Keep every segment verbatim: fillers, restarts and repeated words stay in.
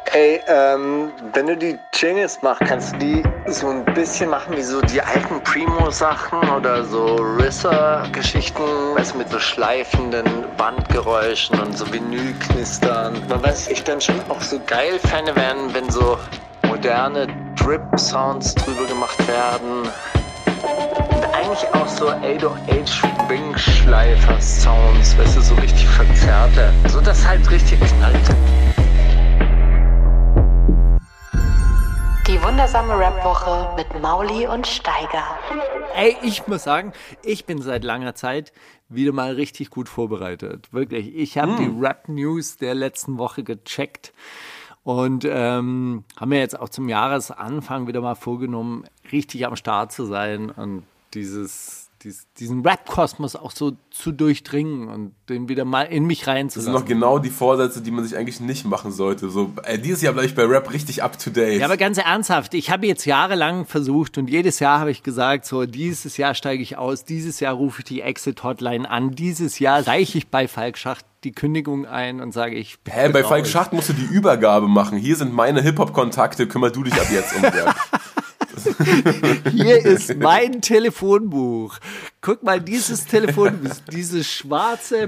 Ey, ähm, wenn du die Jingles machst, kannst du die so ein bisschen machen wie so die alten Primo-Sachen oder so Risser-Geschichten, weißt du, mit so schleifenden Bandgeräuschen und so Vinylknistern. Man weiß, ich dann schon auch so geil Fan werden, wenn so moderne Drip-Sounds drüber gemacht werden. Und eigentlich auch so acht null acht Wing-Schleifer-Sounds, weißt du, so richtig verzerrte. So dass halt richtig knallt. Die wundersame Rap-Woche mit Mauli und Steiger. Ey, ich muss sagen, ich bin seit langer Zeit wieder mal richtig gut vorbereitet. Wirklich, ich habe mm. die Rap-News der letzten Woche gecheckt und ähm, haben mir jetzt auch zum Jahresanfang wieder mal vorgenommen, richtig am Start zu sein und dieses... diesen Rap-Kosmos auch so zu durchdringen und den wieder mal in mich reinzulassen. Das sind noch genau die Vorsätze, die man sich eigentlich nicht machen sollte. So, äh, dieses Jahr bleibe ich bei Rap richtig up-to-date. Ja, aber ganz ernsthaft, ich habe jetzt jahrelang versucht und jedes Jahr habe ich gesagt, so dieses Jahr steige ich aus, dieses Jahr rufe ich die Exit-Hotline an, dieses Jahr reiche ich bei Falk Schacht die Kündigung ein und sage ich... Hä, bei Falk Schacht musst du die Übergabe machen. Hier sind meine Hip-Hop-Kontakte, kümmer du dich ab jetzt um Werk. Hier ist mein Telefonbuch. Guck mal, dieses Telefonbuch, dieses schwarze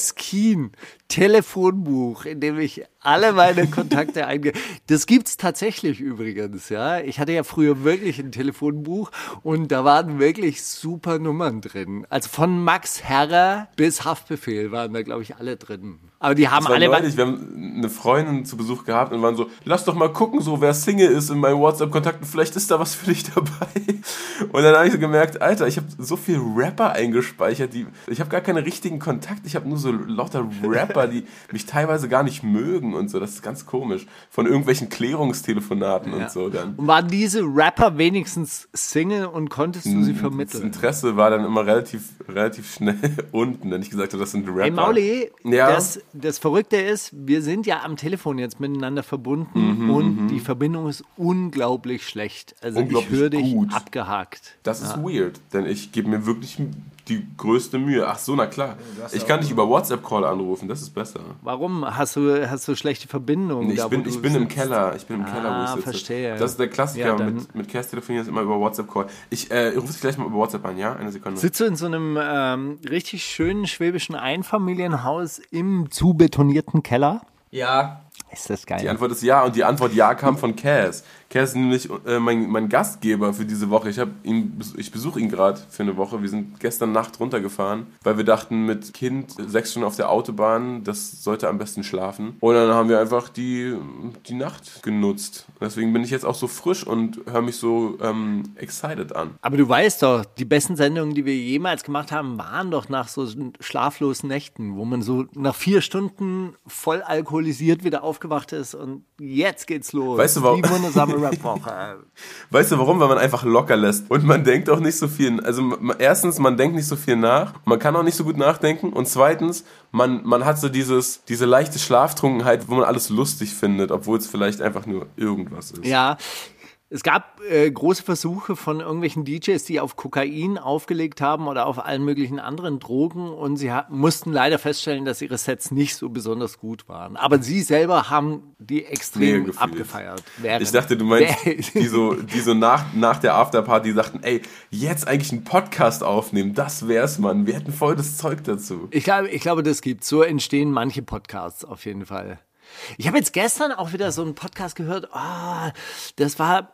Moleskine-Telefonbuch, in dem ich alle meine Kontakte eingehe. Das gibt's tatsächlich übrigens, ja. Ich hatte ja früher wirklich ein Telefonbuch und da waren wirklich super Nummern drin. Also von Max Herrer bis Haftbefehl waren da, glaube ich, alle drin. Aber die haben das war alle... Neulich, wir haben eine Freundin zu Besuch gehabt und waren so, lass doch mal gucken, so wer Single ist in meinen WhatsApp-Kontakten, vielleicht ist da was für dich dabei. Und dann habe ich so gemerkt, Alter, ich habe so viel Rapper eingespeichert, die, ich habe gar keine richtigen Kontakte, ich habe nur so lauter Rapper, die mich teilweise gar nicht mögen und so, das ist ganz komisch. Von irgendwelchen Klärungstelefonaten ja. und so dann. Und waren diese Rapper wenigstens Single und konntest du sie vermitteln? Das Interesse war dann immer relativ, relativ schnell unten, wenn ich gesagt habe, das sind Rapper. Hey Mauli, ja? das, das Verrückte ist, wir sind ja am Telefon jetzt miteinander verbunden mhm, und mhm. die Verbindung ist unglaublich schlecht. Also ich höre dich gut. abgehakt. Das ja. ist weird, denn ich gebe mir wirklich die größte Mühe. Ach so, na klar. Ich kann dich über WhatsApp-Call anrufen, das ist besser. Warum? Hast du, hast du schlechte Verbindungen? Nee, ich da, bin, ich bin im Keller. Ich bin im ah, Keller, wo ich sitze. Verstehe. Das ist der Klassiker. Ja, mit, mit Kerst telefonieren ist immer über WhatsApp-Call. Ich äh, rufe dich gleich mal über WhatsApp an, ja? Eine Sekunde. Sitzt du in so einem ähm, richtig schönen schwäbischen Einfamilienhaus im zu betonierten Keller? Ja. Ist das geil? Die Antwort ist ja und die Antwort ja kam von Cass. Cass ist nämlich äh, mein, mein Gastgeber für diese Woche. Ich, hab ihn, ich besuche ihn gerade für eine Woche. Wir sind gestern Nacht runtergefahren, weil wir dachten, mit Kind sechs Stunden auf der Autobahn, das sollte am besten schlafen. Und dann haben wir einfach die, die Nacht genutzt. Deswegen bin ich jetzt auch so frisch und höre mich so ähm, excited an. Aber du weißt doch, die besten Sendungen, die wir jemals gemacht haben, waren doch nach so schlaflosen Nächten, wo man so nach vier Stunden voll alkoholisiert wieder aufgewacht ist und jetzt geht's los. Weißt du, warum? Die wundersame Rap-Woche. Weißt du warum? Weil man einfach locker lässt und man denkt auch nicht so viel. Also erstens, man denkt nicht so viel nach, man kann auch nicht so gut nachdenken und zweitens, man, man hat so dieses, diese leichte Schlaftrunkenheit, wo man alles lustig findet, obwohl es vielleicht einfach nur irgendwas ist. Ja. Es gab äh, große Versuche von irgendwelchen D Js, die auf Kokain aufgelegt haben oder auf allen möglichen anderen Drogen und sie ha- mussten leider feststellen, dass ihre Sets nicht so besonders gut waren. Aber sie selber haben die extrem abgefeiert. Während, ich dachte, du meinst, die so, die so nach, nach der Afterparty sagten, ey, jetzt eigentlich einen Podcast aufnehmen, das wär's, Mann. Wir hätten voll das Zeug dazu. Ich glaube, ich glaube, das gibt. So entstehen manche Podcasts auf jeden Fall. Ich habe jetzt gestern auch wieder so einen Podcast gehört, oh, das war...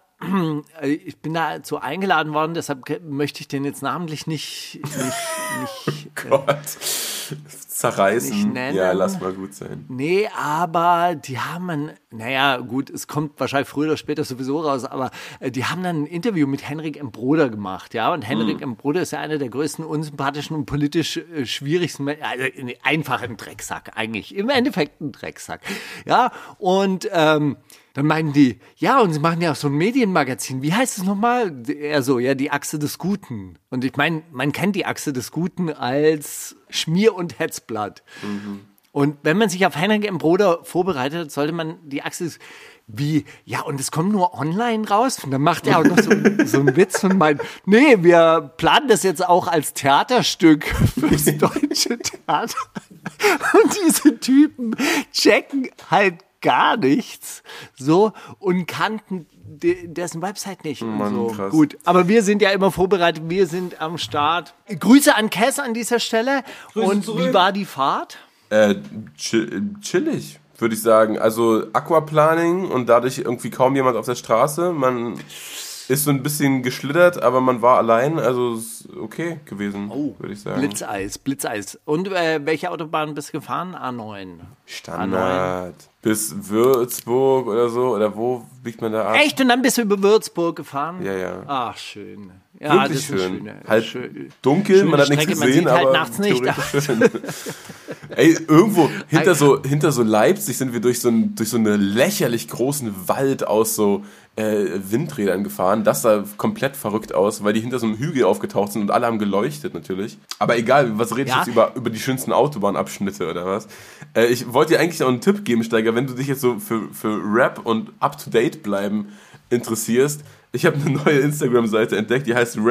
Ich bin dazu eingeladen worden, deshalb möchte ich den jetzt namentlich nicht, nicht, nicht oh Gott. Zerreißen. Nicht nennen. Ja, lass mal gut sein. Nee, aber die haben ein, naja, gut, es kommt wahrscheinlich früher oder später sowieso raus, aber die haben dann ein Interview mit Henrik M. Broder gemacht, ja, und Henrik hm. M. Broder ist ja einer der größten unsympathischen und politisch äh, schwierigsten, also einfach ein Drecksack eigentlich, im Endeffekt ein Drecksack, ja, und ähm, dann meinen die, ja, und sie machen ja auch so ein Medienmagazin. Wie heißt es nochmal? Er so, ja, die Achse des Guten. Und ich meine, man kennt die Achse des Guten als Schmier- und Hetzblatt. Mhm. Und wenn man sich auf Henrik M. Broder vorbereitet, sollte man die Achse des... Wie? Ja, und es kommt nur online raus? Und dann macht er auch noch so, so einen Witz und meint, nee, wir planen das jetzt auch als Theaterstück fürs deutsche Theater. Und diese Typen checken halt gar nichts. So, und kannten de, dessen Website nicht. Und Mann, so. krass. Gut, aber wir sind ja immer vorbereitet. Wir sind am Start. Grüße an Cass an dieser Stelle. Grüße und zurück. wie war die Fahrt? Äh, chill, chillig, würde ich sagen. Also Aquaplaning und dadurch irgendwie kaum jemand auf der Straße. Man ist so ein bisschen geschlittert, aber man war allein. Also ist okay gewesen, Oh, würde ich sagen. Blitzeis, Blitzeis. Und äh, welche Autobahn bist du gefahren? A neun. Standard. Bis Würzburg oder so. Oder wo biegt man da ab? Echt? Und dann bist du über Würzburg gefahren? Ja, ja. Ach, schön. Ja, Wirklich das ist schön. schöne, Halt schön. dunkel, schöne man hat nichts Strecke, man gesehen, sieht halt aber nachts nicht. theoretisch schön. Ey, irgendwo hinter so, hinter so Leipzig sind wir durch so, ein, durch so einen lächerlich großen Wald aus so äh, Windrädern gefahren. Das sah komplett verrückt aus, weil die hinter so einem Hügel aufgetaucht sind und alle haben geleuchtet natürlich. Aber egal, was rede ich Ja. jetzt über, über die schönsten Autobahnabschnitte oder was? Äh, ich wollte dir eigentlich auch einen Tipp geben, Steiger, wenn du dich jetzt so für, für Rap und Up-to-Date bleiben interessierst. Ich habe eine neue Instagram-Seite entdeckt, die heißt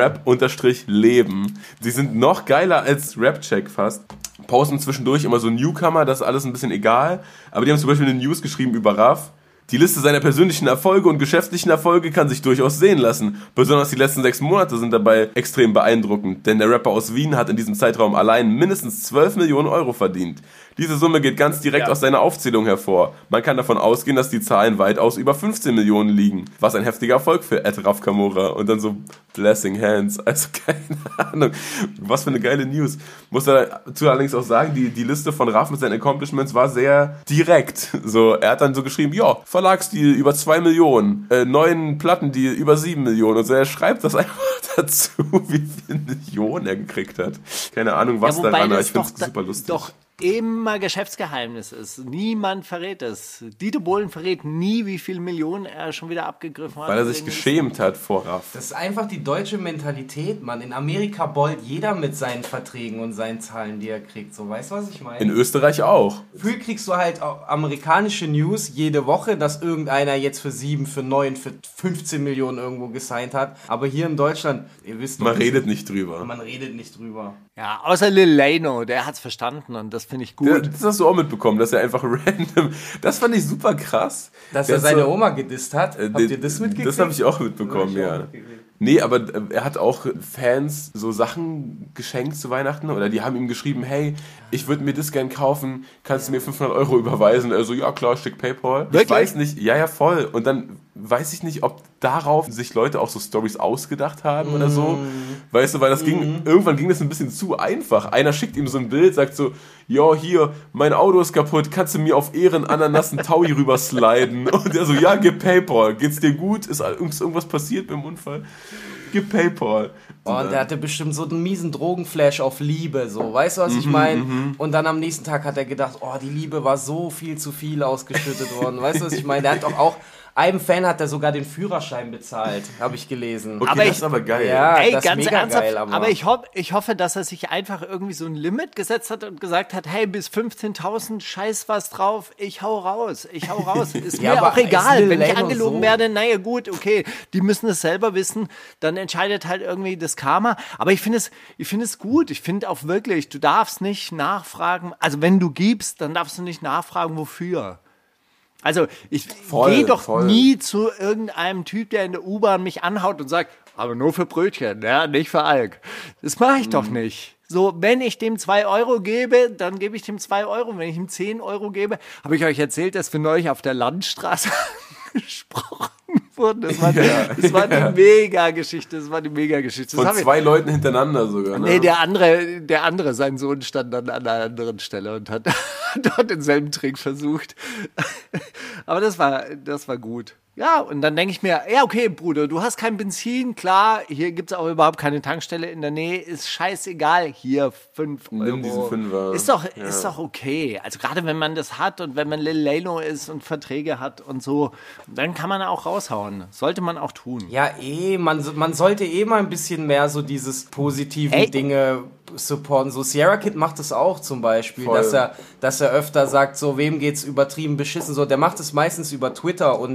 Rap-Leben. Die sind noch geiler als Rap-Check fast. Posten zwischendurch immer so Newcomer, das ist alles ein bisschen egal. Aber die haben zum Beispiel eine News geschrieben über Raff. Die Liste seiner persönlichen Erfolge und geschäftlichen Erfolge kann sich durchaus sehen lassen. Besonders die letzten sechs Monate sind dabei extrem beeindruckend, denn der Rapper aus Wien hat in diesem Zeitraum allein mindestens zwölf Millionen Euro verdient. Diese Summe geht ganz direkt Ja. aus seiner Aufzählung hervor. Man kann davon ausgehen, dass die Zahlen weitaus über fünfzehn Millionen liegen. Was ein heftiger Erfolg für Ed Raff Camora. Und dann so Blessing Hands. Also keine Ahnung. Was für eine geile News. Muss dazu allerdings auch sagen, die, die Liste von Raff mit seinen Accomplishments war sehr direkt. So, er hat dann so geschrieben, ja, Verlagsdeal über zwei Millionen, äh, neuen Plattendeal über sieben Millionen. Und so, er schreibt das einfach dazu, wie viele Millionen er gekriegt hat. Keine Ahnung, was Ja, wobei daran, aber das ich finde es doch, super lustig. doch immer Geschäftsgeheimnis ist. Niemand verrät es. Dieter Bohlen verrät nie, wie viele Millionen er schon wieder abgegriffen hat. Weil er sich geschämt hat vor Raff. Das ist einfach die deutsche Mentalität, Mann. In Amerika beult jeder mit seinen Verträgen und seinen Zahlen, die er kriegt. So, weißt du, was ich meine? In Österreich auch. Gefühl kriegst du halt auch amerikanische News jede Woche, dass irgendeiner jetzt für sieben, für neun, für fünfzehn Millionen irgendwo gesigned hat. Aber hier in Deutschland, ihr wisst doch, Man redet nicht drüber. man redet nicht drüber. Ja, außer Lil Lano, der hat's verstanden und das finde ich gut. Ja, das hast du auch mitbekommen, dass er einfach random. Das fand ich super krass. Dass Der er hat seine so- Oma gedisst hat. Äh, Habt den- ihr das mitgekriegt? Das habe ich auch mitbekommen, Das hab ich auch ja. mitgekriegt. Nee, aber äh, er hat auch Fans so Sachen geschenkt zu Weihnachten oder die haben ihm geschrieben, hey, ich würde mir das gern kaufen, kannst du mir fünfhundert Euro überweisen? Er so, ja klar, schick PayPal. Wirklich? Ich weiß nicht, ja, ja, voll. Und dann weiß ich nicht, ob darauf sich Leute auch so Stories ausgedacht haben oder so. Weißt du, weil das ging, irgendwann ging das ein bisschen zu einfach. Einer schickt ihm so ein Bild, sagt so, ja, hier, mein Auto ist kaputt, kannst du mir auf Ehren Ananas einen Taui rübersliden? Und er so, ja, gib PayPal. Geht's dir gut? Ist irgendwas passiert beim Unfall? Gib PayPal. Oh, und der hatte bestimmt so einen miesen Drogenflash auf Liebe, so, weißt du, was ich meine? Und dann am nächsten Tag hat er gedacht, oh, die Liebe war so viel zu viel ausgeschüttet worden, weißt du, was ich meine? Der hat doch auch, einem Fan hat er sogar den Führerschein bezahlt, habe ich gelesen. Okay, Aber das ich- ist aber geil. Ja, Ey, das ist ganz mega ernsthaft, geil, aber, aber- ich, hoff, ich hoffe, dass er sich einfach irgendwie so ein Limit gesetzt hat und gesagt hat, hey, bis fünfzehntausend, scheiß was drauf, ich hau raus, ich hau raus. Ist Ja, mir aber auch egal, ist wenn ich Lil Lano angelogen so? werde, naja gut, okay, die müssen es selber wissen, dann entscheidet halt irgendwie das Karma. Aber ich finde es, ich finde es gut, ich finde auch wirklich, du darfst nicht nachfragen, also wenn du gibst, dann darfst du nicht nachfragen, wofür. Also ich Voll, gehe doch voll. nie zu irgendeinem Typ, der in der U-Bahn mich anhaut und sagt, aber nur für Brötchen, ja, nicht für Alk. Das mache ich doch nicht. So, wenn ich dem zwei Euro gebe, dann gebe ich dem zwei Euro. Wenn ich ihm zehn Euro gebe, habe ich euch erzählt, dass wir neulich auf der Landstraße gesprochen wurden. Das war, Ja. das war eine Mega-Geschichte. Das war eine Mega-Geschichte. Das Von hab ich- zwei Leuten hintereinander sogar. Ne? Nee, der andere, der andere, sein Sohn stand dann an einer anderen Stelle und hat dort denselben Trick versucht. Aber das war, das war gut. Ja, und dann denke ich mir, ja, okay, Bruder, du hast kein Benzin, klar, hier gibt's auch überhaupt keine Tankstelle in der Nähe, ist scheißegal, hier fünf Euro. Nimm diesen Fünfer. Ist doch, Ja. ist doch okay. Also gerade wenn man das hat und wenn man Lil Lano ist und Verträge hat und so, dann kann man auch raushauen. Sollte man auch tun. Ja, eh, man, man sollte eh mal ein bisschen mehr so dieses positiven Ey. Dinge supporten. So Sierra Kid macht es auch zum Beispiel, Voll. dass er, dass er öfter sagt, so wem geht's übertrieben beschissen. So, der macht es meistens über Twitter und sagt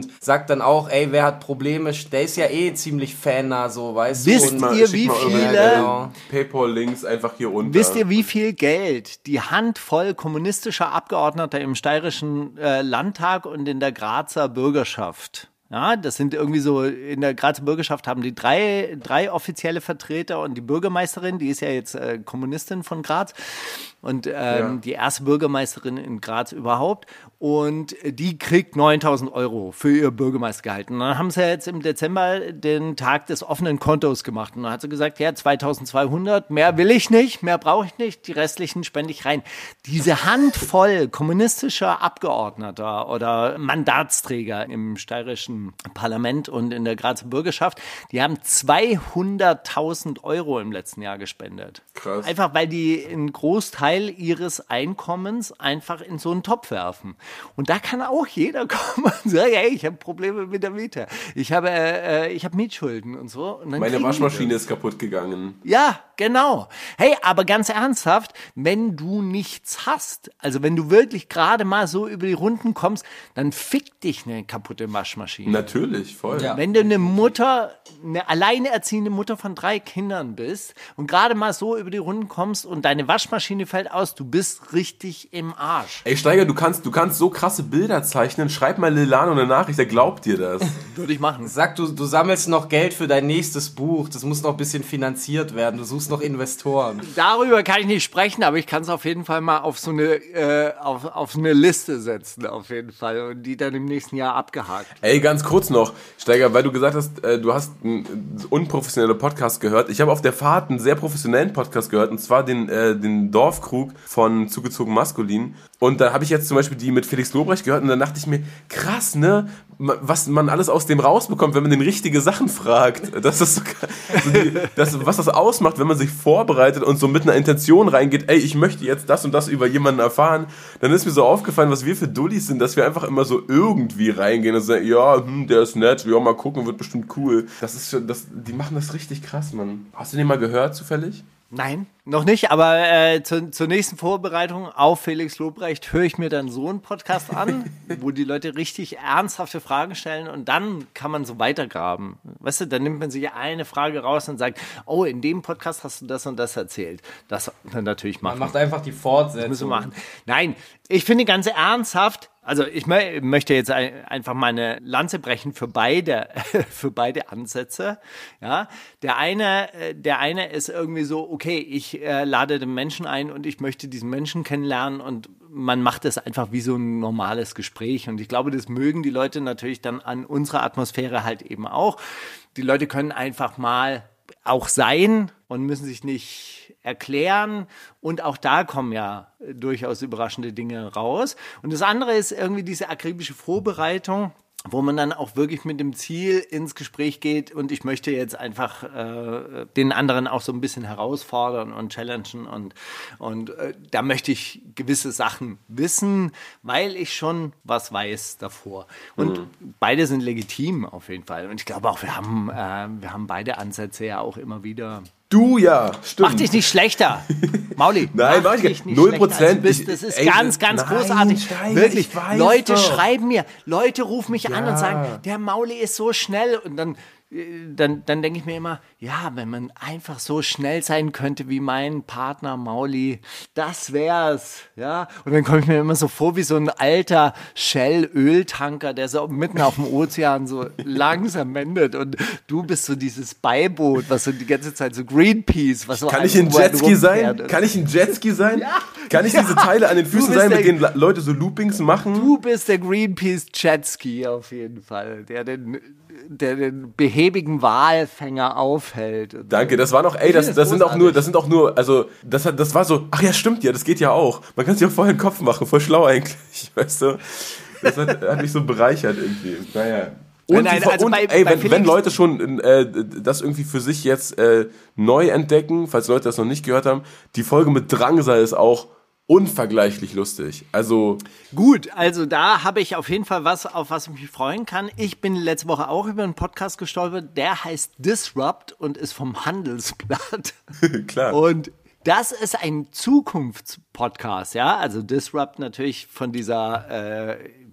sagt dann auch, ey, wer hat Probleme? Der ist ja eh ziemlich fannah, so, weißt Wisst du. Und Mal, ihr, wie viele genau. PayPal-Links einfach hier unten. Wisst ihr, wie viel Geld die Handvoll kommunistischer Abgeordneter im steirischen äh, Landtag und in der Grazer Bürgerschaft, ja, das sind irgendwie so, in der Grazer Bürgerschaft haben die drei, drei offizielle Vertreter und die Bürgermeisterin, die ist ja jetzt äh, Kommunistin von Graz und ähm, ja. die erste Bürgermeisterin in Graz überhaupt und die kriegt neuntausend Euro für ihr Bürgermeistergehalt. Und dann haben sie jetzt im Dezember den Tag des offenen Kontos gemacht und dann hat sie gesagt, ja, zweitausendzweihundert, mehr will ich nicht, mehr brauche ich nicht, die restlichen spende ich rein. Diese Handvoll kommunistischer Abgeordneter oder Mandatsträger im steirischen Parlament und in der Grazer Bürgerschaft, die haben zweihunderttausend Euro im letzten Jahr gespendet. Krass. Einfach, weil die einen Großteil ihres Einkommens einfach in so einen Topf werfen. Und da kann auch jeder kommen und sagen, hey, ich habe Probleme mit der Miete. Ich habe, äh, ich habe Mietschulden und so. Und dann Meine Waschmaschine ist kaputt gegangen. Ja, genau. Hey, aber ganz ernsthaft, wenn du nichts hast, also wenn du wirklich gerade mal so über die Runden kommst, dann fickt dich eine kaputte Waschmaschine. Natürlich, voll. Ja. Wenn du eine Mutter, eine alleinerziehende Mutter von drei Kindern bist und gerade mal so über die Runden kommst und deine Waschmaschine fällt aus, du bist richtig im Arsch. Ey, Steiger, du kannst, du kannst so krasse Bilder zeichnen. Schreib mal Lilano eine Nachricht, der glaubt dir das. Würde ich machen. Sag, du, du sammelst noch Geld für dein nächstes Buch. Das muss noch ein bisschen finanziert werden. Du suchst noch Investoren. Darüber kann ich nicht sprechen, aber ich kann es auf jeden Fall mal auf so eine, äh, auf, auf so eine Liste setzen, auf jeden Fall. Und die dann im nächsten Jahr abgehakt. Ey, ganz kurz noch, Steiger, weil du gesagt hast, äh, du hast einen unprofessionellen Podcast gehört. Ich habe auf der Fahrt einen sehr professionellen Podcast gehört, und zwar den, äh, den Dorfkrug von Zugezogen Maskulin. Und da habe ich jetzt zum Beispiel die mit Felix Lobrecht gehört und dann dachte ich mir, krass, ne, was man alles aus dem rausbekommt, wenn man den richtige Sachen fragt. Das ist so, so die, das, was das ausmacht, wenn man sich vorbereitet und so mit einer Intention reingeht, ey, ich möchte jetzt das und das über jemanden erfahren. Dann ist mir so aufgefallen, was wir für Dullis sind, dass wir einfach immer so irgendwie reingehen und sagen, ja, hm, der ist nett, ja, mal gucken, wird bestimmt cool. Das ist schon, das, die machen das richtig krass, Mann. Hast du den mal gehört, zufällig? Nein, noch nicht, aber äh, zu, zur nächsten Vorbereitung auf Felix Lobrecht höre ich mir dann so einen Podcast an, wo die Leute richtig ernsthafte Fragen stellen und dann kann man so weitergraben. Weißt du, dann nimmt man sich eine Frage raus und sagt, oh, in dem Podcast hast du das und das erzählt. Das dann natürlich machen. Man macht einfach die Fortsetzung. Das müssen wir machen. Nein, ich finde ganz ernsthaft, also ich mö- möchte jetzt ein, einfach mal eine Lanze brechen für beide, für beide Ansätze. Ja, der eine, der eine ist irgendwie so, okay, ich äh, lade den Menschen ein und ich möchte diesen Menschen kennenlernen und man macht das einfach wie so ein normales Gespräch. Und ich glaube, das mögen die Leute natürlich dann an unserer Atmosphäre halt eben auch. Die Leute können einfach mal auch sein und müssen sich nicht erklären. Und auch da kommen ja durchaus überraschende Dinge raus. Und das andere ist irgendwie diese akribische Vorbereitung, wo man dann auch wirklich mit dem Ziel ins Gespräch geht und ich möchte jetzt einfach äh, den anderen auch so ein bisschen herausfordern und challengen und, und äh, da möchte ich gewisse Sachen wissen, weil ich schon was weiß davor. Und mhm. beide sind legitim auf jeden Fall. Und ich glaube auch, wir haben, äh, wir haben beide Ansätze ja auch immer wieder. Du ja, stimmt. Mach dich nicht schlechter, Mauli. Nein, mach mach dich nicht null Prozent. schlechter, als du bist. Das ist Ey, ganz, ganz nein, großartig. Steiger, Wirklich, ich weiß Leute doch. schreiben mir, Leute rufen mich an Ja. und sagen, der Mauli ist so schnell. Und dann, dann, dann denke ich mir immer, ja, wenn man einfach so schnell sein könnte wie mein Partner Mauli, das wär's. Ja? Und dann komme ich mir immer so vor wie so ein alter Shell-Öltanker, der so mitten auf dem Ozean so langsam wendet. Und du bist so dieses Beiboot, was so die ganze Zeit so Greenpeace, was so Kann ich ein irgendwo Jetski sein? rumfährt. Kann ich ein Jetski sein? Ja. Kann ich Ja. diese Teile an den Du Füßen bist sein, mit der- denen Leute so Loopings machen? Du bist der Greenpeace Jetski auf jeden Fall, der den, der den behäbigen Walfänger aufhält. Und Danke, das war noch, ey, das, das das sind auch nur, großartig. das sind auch nur, also, das hat, das war so, ach ja, stimmt ja, das geht ja auch. Man kann sich auch vorher den Kopf machen, voll schlau eigentlich, weißt du? Das hat, hat mich so bereichert irgendwie. Naja. Und, Nein, die, also und bei- ey, bei wenn, wenn Felix- Leute schon äh, das irgendwie für sich jetzt äh, neu entdecken, falls Leute das noch nicht gehört haben, die Folge mit Drangsal ist auch unvergleichlich lustig. Also Gut, also da habe ich auf jeden Fall was, auf was ich mich freuen kann. Ich bin letzte Woche auch über einen Podcast gestolpert, der heißt Disrupt und ist vom Handelsblatt. klar. Und das ist ein Zukunftspodcast, ja, also Disrupt natürlich von dieser, äh,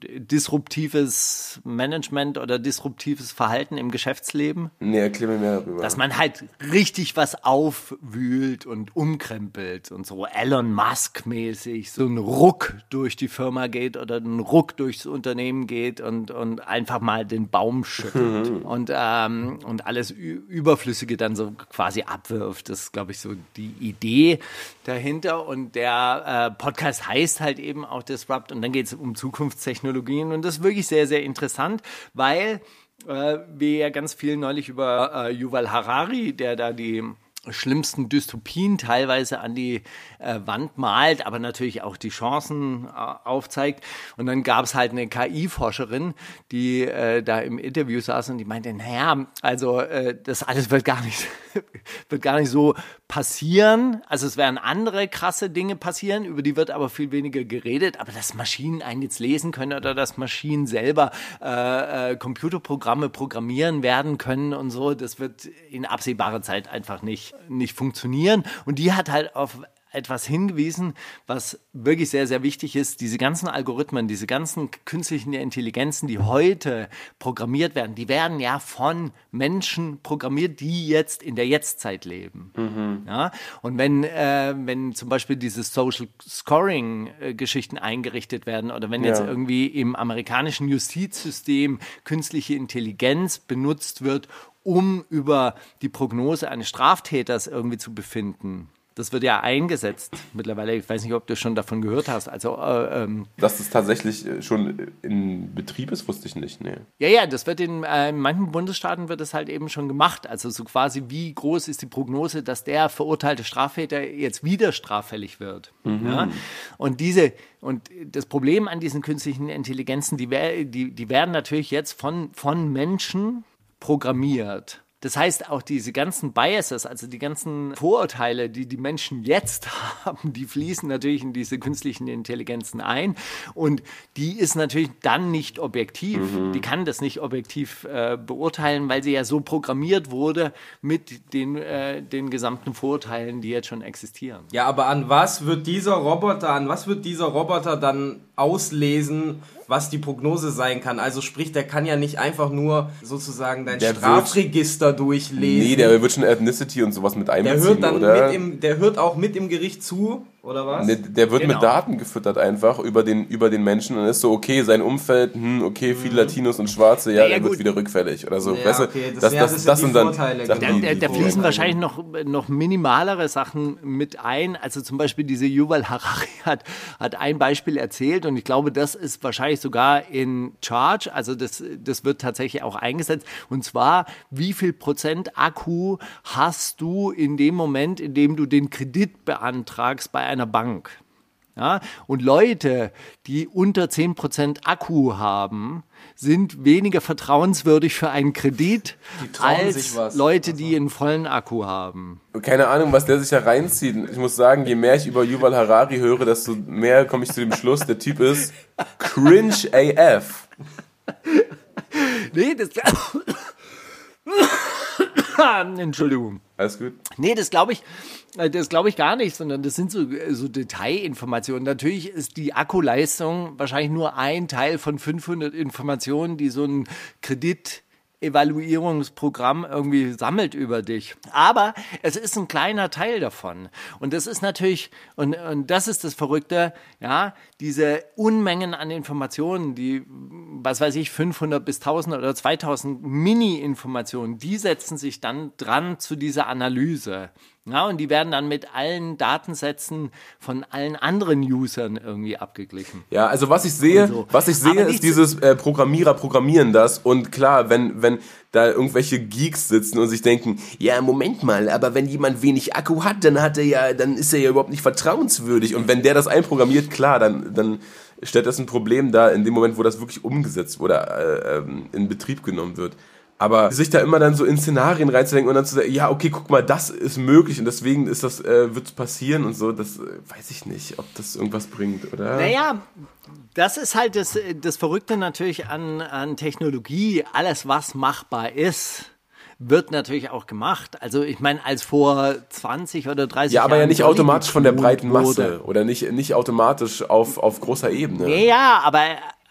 disruptives Management oder disruptives Verhalten im Geschäftsleben? Nee, erklär mir mehr darüber. Dass man halt richtig was aufwühlt und umkrempelt und so Elon Musk-mäßig so ein Ruck durch die Firma geht oder ein Ruck durchs Unternehmen geht und, und einfach mal den Baum schüttelt und, ähm, und alles Ü- Überflüssige dann so quasi abwirft. Das ist, glaube ich, so die Idee dahinter. Und der äh, Podcast heißt halt eben auch Disrupt und dann geht es um Zukunftstechnologien und das ist wirklich sehr, sehr interessant, weil äh, wir ja ganz viel neulich über äh, Yuval Harari, der da die schlimmsten Dystopien teilweise an die äh, Wand malt, aber natürlich auch die Chancen äh, aufzeigt. Und dann gab es halt eine K I-Forscherin, die äh, da im Interview saß und die meinte, naja, also äh, das alles wird gar nicht, wird gar nicht so passieren. Also es werden andere krasse Dinge passieren, über die wird aber viel weniger geredet. Aber dass Maschinen einen jetzt lesen können oder dass Maschinen selber äh, äh, Computerprogramme programmieren werden können und so, das wird in absehbarer Zeit einfach nicht nicht funktionieren. Und die hat halt auf etwas hingewiesen, was wirklich sehr, sehr wichtig ist. Diese ganzen Algorithmen, diese ganzen künstlichen Intelligenzen, die heute programmiert werden, die werden ja von Menschen programmiert, die jetzt in der Jetztzeit leben. Mhm. Ja? Und wenn, äh, wenn zum Beispiel diese Social Scoring-Geschichten eingerichtet werden oder wenn jetzt Ja. irgendwie im amerikanischen Justizsystem künstliche Intelligenz benutzt wird, um über die Prognose eines Straftäters irgendwie zu befinden. Das wird ja eingesetzt mittlerweile. Ich weiß nicht, ob du schon davon gehört hast. Also, äh, ähm, Dass das tatsächlich schon in Betrieb ist, wusste ich nicht. Nee. ja, ja, das wird in, äh, in manchen Bundesstaaten wird das halt eben schon gemacht. Also so quasi, wie groß ist die Prognose, dass der verurteilte Straftäter jetzt wieder straffällig wird. Mhm. Ja? Und diese und das Problem an diesen künstlichen Intelligenzen, die, die, die werden natürlich jetzt von, von Menschen programmiert. Das heißt, auch diese ganzen Biases, also die ganzen Vorurteile, die die Menschen jetzt haben, die fließen natürlich in diese künstlichen Intelligenzen ein. Und die ist natürlich dann nicht objektiv. Mhm. Die kann das nicht objektiv äh, beurteilen, weil sie ja so programmiert wurde mit den, äh, den gesamten Vorurteilen, die jetzt schon existieren. Ja, aber an was wird dieser Roboter, an was wird dieser Roboter dann auslesen, was die Prognose sein kann? Also sprich, der kann ja nicht einfach nur sozusagen dein Der Strafregister durchlesen. Nee, der wird schon Ethnicity und sowas mit der einbeziehen, hört dann oder? mit im, der hört auch mit im Gericht zu, oder was? Nee, der wird Genau. mit Daten gefüttert einfach über den, über den Menschen und ist so, okay, sein Umfeld, hm, okay, viele Latinos und Schwarze, ja, Ja, ja, der wird gut. wieder rückfällig oder so. Ja, weißt du, okay, das- das, ja, das, das das, sind die sind dann Vorteile, Sachen, genau. die- Da, die da fließen Vorteile. wahrscheinlich noch, noch minimalere Sachen mit ein. Also zum Beispiel diese Yuval Harari hat, hat ein Beispiel erzählt und ich glaube, das ist wahrscheinlich sogar in Charge. Also das, das wird tatsächlich auch eingesetzt. Und zwar, wie viel Prozent Akku hast du in dem Moment, in dem du den Kredit beantragst bei einer Bank? Ja, und Leute, die unter zehn Prozent Akku haben, sind weniger vertrauenswürdig für einen Kredit Die trauen sich als was. Leute, die einen vollen Akku haben. Keine Ahnung, was der sich da reinzieht. Ich muss sagen, je mehr ich über Yuval Harari höre, desto mehr komme ich zu dem Schluss, der Typ ist cringe A F. Nee, das Entschuldigung. Alles gut? Nee, das glaube ich, das glaube ich gar nicht, sondern das sind so, so Detailinformationen. Natürlich ist die Akkuleistung wahrscheinlich nur ein Teil von fünfhundert Informationen, die so ein Kreditevaluierungsprogramm irgendwie sammelt über dich. Aber es ist ein kleiner Teil davon. Und das ist natürlich, und, und das ist das Verrückte, ja, diese Unmengen an Informationen, die, was weiß ich, fünfhundert bis tausend oder zweitausend Mini-Informationen, die setzen sich dann dran zu dieser Analyse. Ja, und die werden dann mit allen Datensätzen von allen anderen Usern irgendwie abgeglichen. Ja, also was ich sehe, so. was ich sehe, Aber ist nicht- dieses äh, Programmierer programmieren das und klar, wenn wenn da irgendwelche Geeks sitzen und sich denken, ja, Moment mal, aber wenn jemand wenig Akku hat, dann hat er ja, dann ist er ja überhaupt nicht vertrauenswürdig und wenn der das einprogrammiert, klar, dann dann stellt das ein Problem dar in dem Moment, wo das wirklich umgesetzt oder äh, ähm, in Betrieb genommen wird. Aber sich da immer dann so in Szenarien reinzudenken und dann zu sagen, ja, okay, guck mal, das ist möglich und deswegen ist das, äh, wird es passieren und so, das äh, weiß ich nicht, ob das irgendwas bringt, oder? Naja, das ist halt das, das Verrückte natürlich an, an Technologie. Alles, was machbar ist, wird natürlich auch gemacht. Also ich meine, als vor zwanzig oder dreißig Ja, Jahren... aber ja nicht Dolly automatisch von der geklont breiten Masse wurde. oder nicht, nicht automatisch auf, auf großer Ebene. Ja, ja, aber,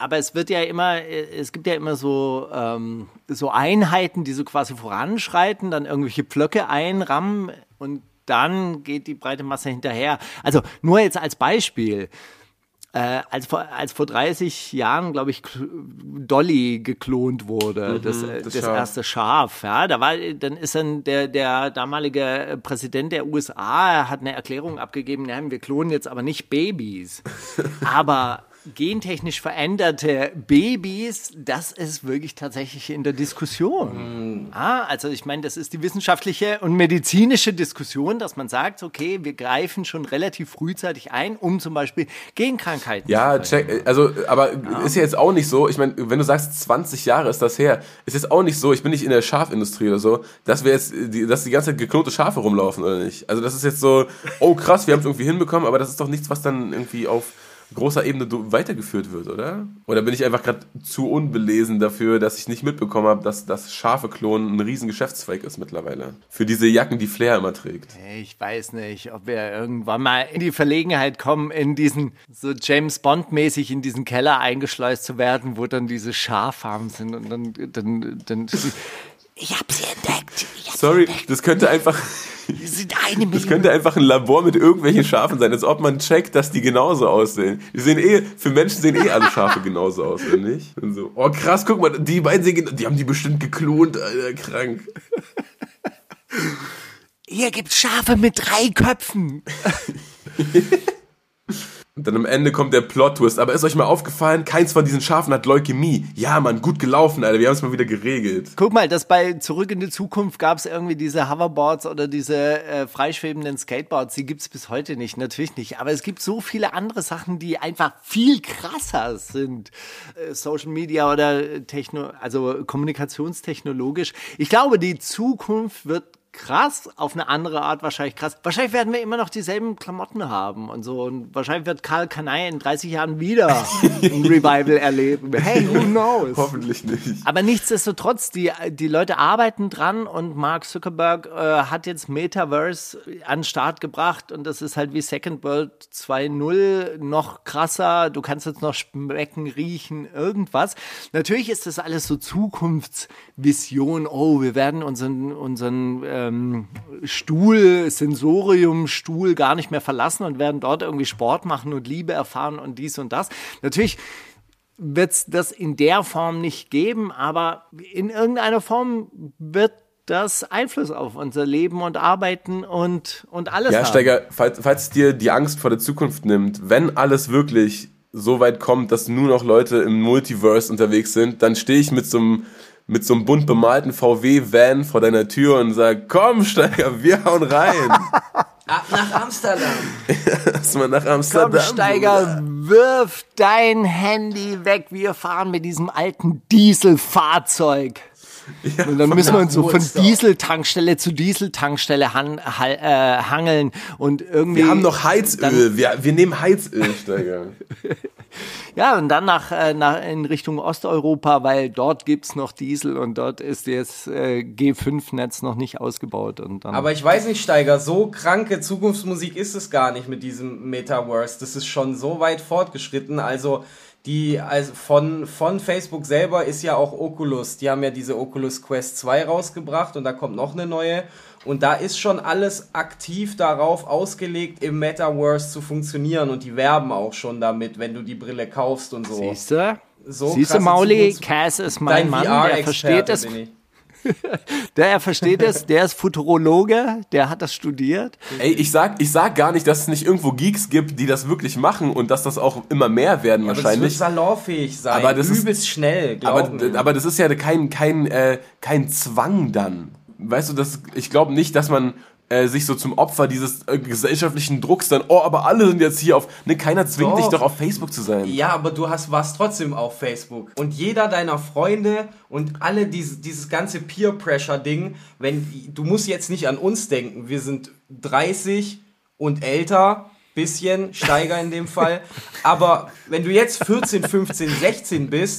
aber es wird ja immer, es gibt ja immer so, ähm, so Einheiten, die so quasi voranschreiten, dann irgendwelche Pflöcke einrammen und dann geht die breite Masse hinterher. Also nur jetzt als Beispiel. Äh, als, vor, als vor dreißig Jahren, glaube ich, Dolly geklont wurde, mhm, das, das, das erste Schaf, ja, da war, dann ist dann der, der damalige Präsident der U S A, hat eine Erklärung abgegeben, nein, wir klonen jetzt aber nicht Babys, aber gentechnisch veränderte Babys, das ist wirklich tatsächlich in der Diskussion. Mm. Ah, also ich meine, das ist die wissenschaftliche und medizinische Diskussion, dass man sagt, okay, wir greifen schon relativ frühzeitig ein, um zum Beispiel Genkrankheiten ja, zu verhindern. check, also, aber ja. Ist ja jetzt auch nicht so, ich meine, wenn du sagst, zwanzig Jahre ist das her, ist jetzt auch nicht so, ich bin nicht in der Schafindustrie oder so, dass wir jetzt, die, dass die ganze Zeit geklonte Schafe rumlaufen oder nicht. Also das ist jetzt so, oh krass, wir haben es irgendwie hinbekommen, aber das ist doch nichts, was dann irgendwie auf großer Ebene weitergeführt wird, oder? Oder bin ich einfach gerade zu unbelesen dafür, dass ich nicht mitbekommen habe, dass das Schafe klonen ein riesen Geschäftszweig ist mittlerweile? Für diese Jacken, die Flair immer trägt. Ich weiß nicht, ob wir irgendwann mal in die Verlegenheit kommen, in diesen, so James Bond-mäßig in diesen Keller eingeschleust zu werden, wo dann diese Schaffarmen sind und dann, dann, dann ich hab sie entdeckt. Hab Sorry, sie entdeckt. Das könnte einfach... Das sind eine Million. Das könnte einfach ein Labor mit irgendwelchen Schafen sein, als ob man checkt, dass die genauso aussehen. Die sehen eh, für Menschen sehen eh alle Schafe genauso aus, oder nicht? Und so, oh krass, guck mal, die beiden sehen, die haben die bestimmt geklont, Alter, krank. Hier gibt's Schafe mit drei Köpfen. Und dann am Ende kommt der Plot-Twist. Aber ist euch mal aufgefallen, keins von diesen Schafen hat Leukämie. Ja, Mann, gut gelaufen, Alter. Wir haben es mal wieder geregelt. Guck mal, das bei Zurück in die Zukunft gab es irgendwie diese Hoverboards oder diese äh, freischwebenden Skateboards. Die gibt's bis heute nicht, natürlich nicht. Aber es gibt so viele andere Sachen, die einfach viel krasser sind. Äh, Social Media oder Techno, also kommunikationstechnologisch. Ich glaube, die Zukunft wird krass, auf eine andere Art wahrscheinlich krass. Wahrscheinlich werden wir immer noch dieselben Klamotten haben und so. Und wahrscheinlich wird Karl Kanai in dreißig Jahren wieder ein Revival erleben. Hey, who knows? Hoffentlich nicht. Aber nichtsdestotrotz, die, die Leute arbeiten dran und Mark Zuckerberg äh, hat jetzt Metaverse an den Start gebracht und das ist halt wie Second World zwei Punkt null, noch krasser. Du kannst jetzt noch schmecken, riechen, irgendwas. Natürlich ist das alles so Zukunftsvision. Oh, wir werden unseren, unseren äh, Stuhl, Sensoriumstuhl gar nicht mehr verlassen und werden dort irgendwie Sport machen und Liebe erfahren und dies und das. Natürlich wird es das in der Form nicht geben, aber in irgendeiner Form wird das Einfluss auf unser Leben und Arbeiten und, und alles ja, haben. Steiger, falls, falls dir die Angst vor der Zukunft nimmt, wenn alles wirklich so weit kommt, dass nur noch Leute im Multiverse unterwegs sind, dann stehe ich mit so einem mit so einem bunt bemalten V W-Van vor deiner Tür und sag, komm Steiger, wir hauen rein. Ab nach Amsterdam. Erstmal nach Amsterdam. Komm Steiger, wirf dein Handy weg, wir fahren mit diesem alten Dieselfahrzeug. Ja, und dann müssen wir uns so von Dieseltankstelle zu Dieseltankstelle han, ha, äh, hangeln und irgendwie... Wir haben noch Heizöl, wir, wir nehmen Heizöl, Steiger. Ja, und dann nach, äh, nach in Richtung Osteuropa, weil dort gibt's noch Diesel und dort ist das äh, G fünf Netz noch nicht ausgebaut. Und dann aber ich weiß nicht, Steiger, so kranke Zukunftsmusik ist es gar nicht mit diesem Metaverse. Das ist schon so weit fortgeschritten, also... Die, also von, von Facebook selber ist ja auch Oculus. Die haben ja diese Oculus Quest zwei rausgebracht und da kommt noch eine neue. Und da ist schon alles aktiv darauf ausgelegt, im Metaverse zu funktionieren. Und die werben auch schon damit, wenn du die Brille kaufst und so. Siehst du? So Siehst du, Mauli? Cass ist mein Mann, der versteht es. Der versteht es, der ist Futurologe, der hat das studiert. Ey, ich sag, ich sag gar nicht, dass es nicht irgendwo Geeks gibt, die das wirklich machen und dass das auch immer mehr werden ja, wahrscheinlich. Das wird salonfähig sein, aber das übelst ist, schnell, aber, aber das ist ja kein, kein, äh, kein Zwang dann. Weißt du, das, ich glaube nicht, dass man äh, sich so zum Opfer dieses äh, gesellschaftlichen Drucks dann, oh, aber alle sind jetzt hier auf, ne, keiner zwingt doch. dich doch auf Facebook zu sein. Ja, aber du hast warst trotzdem auf Facebook. Und jeder deiner Freunde und alle diese, dieses ganze Peer-Pressure-Ding, wenn, du musst jetzt nicht an uns denken, wir sind dreißig und älter, bisschen, Steiger in dem Fall, aber wenn du jetzt vierzehn, fünfzehn, sechzehn bist,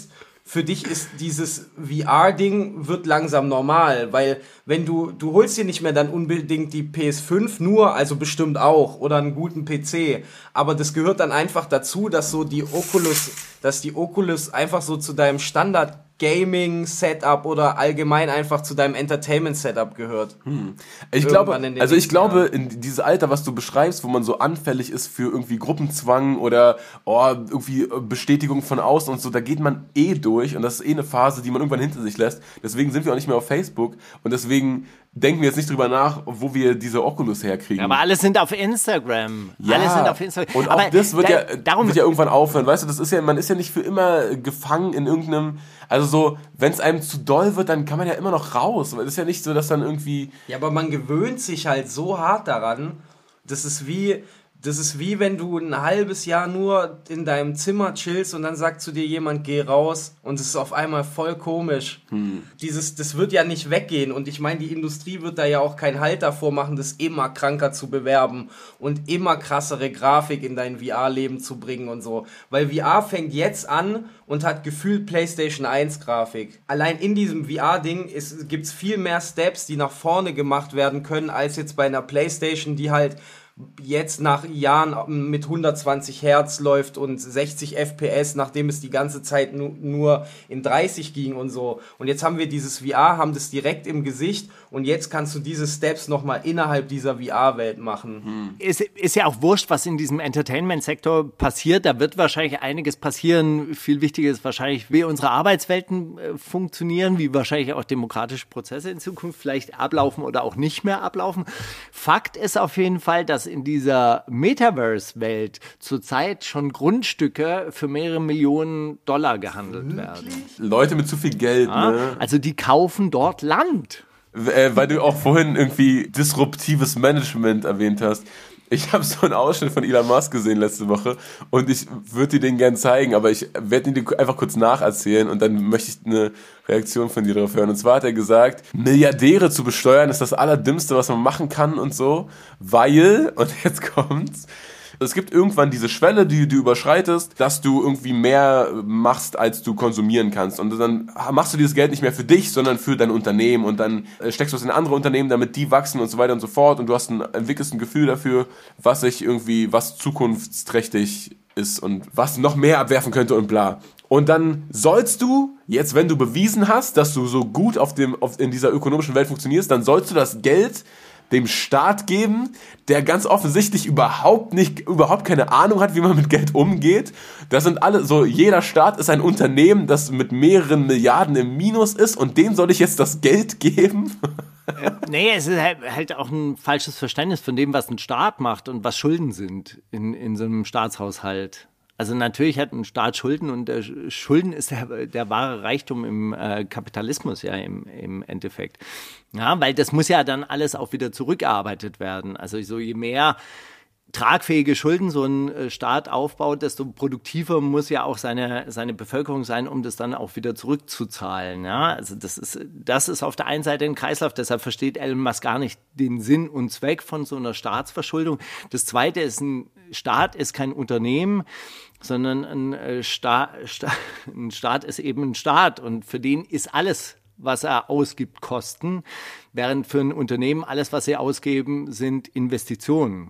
für dich ist dieses V R-Ding wird langsam normal, weil wenn du, du holst dir nicht mehr dann unbedingt die P S fünf nur, also bestimmt auch, oder einen guten P C, aber das gehört dann einfach dazu, dass so die Oculus, dass die Oculus einfach so zu deinem Standard Gaming-Setup oder allgemein einfach zu deinem Entertainment-Setup gehört. Hm. Ich glaube, also ich glaube, Jahren. in dieses Alter, was du beschreibst, wo man so anfällig ist für irgendwie Gruppenzwang oder oh, irgendwie Bestätigung von außen und so, da geht man eh durch und das ist eh eine Phase, die man irgendwann hinter sich lässt. Deswegen sind wir auch nicht mehr auf Facebook und deswegen denken wir jetzt nicht drüber nach, wo wir diese Oculus herkriegen. Ja, aber alle sind auf Instagram. Ja, alle sind auf Instagram. Und auch aber das wird, da, ja, darum wird ja irgendwann aufhören. Weißt du, das ist ja, man ist ja nicht für immer gefangen in irgendeinem, also so, wenn es einem zu doll wird, dann kann man ja immer noch raus. Es ist ja nicht so, dass dann irgendwie... Ja, aber man gewöhnt sich halt so hart daran, das ist wie... Das ist wie wenn du ein halbes Jahr nur in deinem Zimmer chillst und dann sagt zu dir jemand, geh raus und es ist auf einmal voll komisch. Hm. Dieses, das wird ja nicht weggehen und ich meine, die Industrie wird da ja auch keinen Halt davor machen, das immer kranker zu bewerben und immer krassere Grafik in dein V R-Leben zu bringen und so. Weil V R fängt jetzt an und hat gefühlt PlayStation eins Grafik. Allein in diesem V R-Ding gibt es viel mehr Steps, die nach vorne gemacht werden können, als jetzt bei einer PlayStation, die halt jetzt nach Jahren mit hundertzwanzig Hertz läuft und sechzig F P S, nachdem es die ganze Zeit nu- nur in dreißig ging und so. Und jetzt haben wir dieses V R, haben das direkt im Gesicht und jetzt kannst du diese Steps nochmal innerhalb dieser V R-Welt machen. Hm. Ist, ist ja auch wurscht, was in diesem Entertainment-Sektor passiert. Da wird wahrscheinlich einiges passieren. Viel wichtiger ist wahrscheinlich, wie unsere Arbeitswelten äh, funktionieren, wie wahrscheinlich auch demokratische Prozesse in Zukunft vielleicht ablaufen oder auch nicht mehr ablaufen. Fakt ist auf jeden Fall, dass in dieser Metaverse-Welt zurzeit schon Grundstücke für mehrere Millionen Dollar gehandelt werden. Leute mit zu viel Geld, ja, ne? Also die kaufen dort Land. Äh, weil du auch vorhin irgendwie disruptives Management erwähnt hast. Ich habe so einen Ausschnitt von Elon Musk gesehen letzte Woche und ich würde dir den gern zeigen, aber ich werde ihn dir einfach kurz nacherzählen und dann möchte ich eine Reaktion von dir darauf hören. Und zwar hat er gesagt, Milliardäre zu besteuern ist das Allerdümmste, was man machen kann und so, weil, und jetzt kommt's, es gibt irgendwann diese Schwelle, die du überschreitest, dass du irgendwie mehr machst, als du konsumieren kannst. Und dann machst du dieses Geld nicht mehr für dich, sondern für dein Unternehmen. Und dann steckst du es in andere Unternehmen, damit die wachsen und so weiter und so fort. Und du hast ein entwickelst ein Gefühl dafür, was sich irgendwie, was zukunftsträchtig ist und was noch mehr abwerfen könnte und bla. Und dann sollst du, jetzt wenn du bewiesen hast, dass du so gut auf dem, auf, in dieser ökonomischen Welt funktionierst, dann sollst du das Geld dem Staat geben, der ganz offensichtlich überhaupt nicht, überhaupt keine Ahnung hat, wie man mit Geld umgeht. Das sind alle so, jeder Staat ist ein Unternehmen, das mit mehreren Milliarden im Minus ist und dem soll ich jetzt das Geld geben? Äh, nee, es ist halt, halt auch ein falsches Verständnis von dem, was ein Staat macht und was Schulden sind in, in so einem Staatshaushalt. Also natürlich hat ein Staat Schulden und äh, Schulden ist der, der wahre Reichtum im äh, Kapitalismus ja im, im Endeffekt. Ja, weil das muss ja dann alles auch wieder zurückgearbeitet werden. Also so je mehr tragfähige Schulden so ein Staat aufbaut, desto produktiver muss ja auch seine, seine Bevölkerung sein, um das dann auch wieder zurückzuzahlen. Ja, also das ist, das ist auf der einen Seite ein Kreislauf, deshalb versteht Elon Musk gar nicht den Sinn und Zweck von so einer Staatsverschuldung. Das Zweite ist, ein Staat ist kein Unternehmen, sondern ein Staat, ein Staat ist eben ein Staat und für den ist alles, was er ausgibt, Kosten, während für ein Unternehmen alles, was sie ausgeben, sind Investitionen.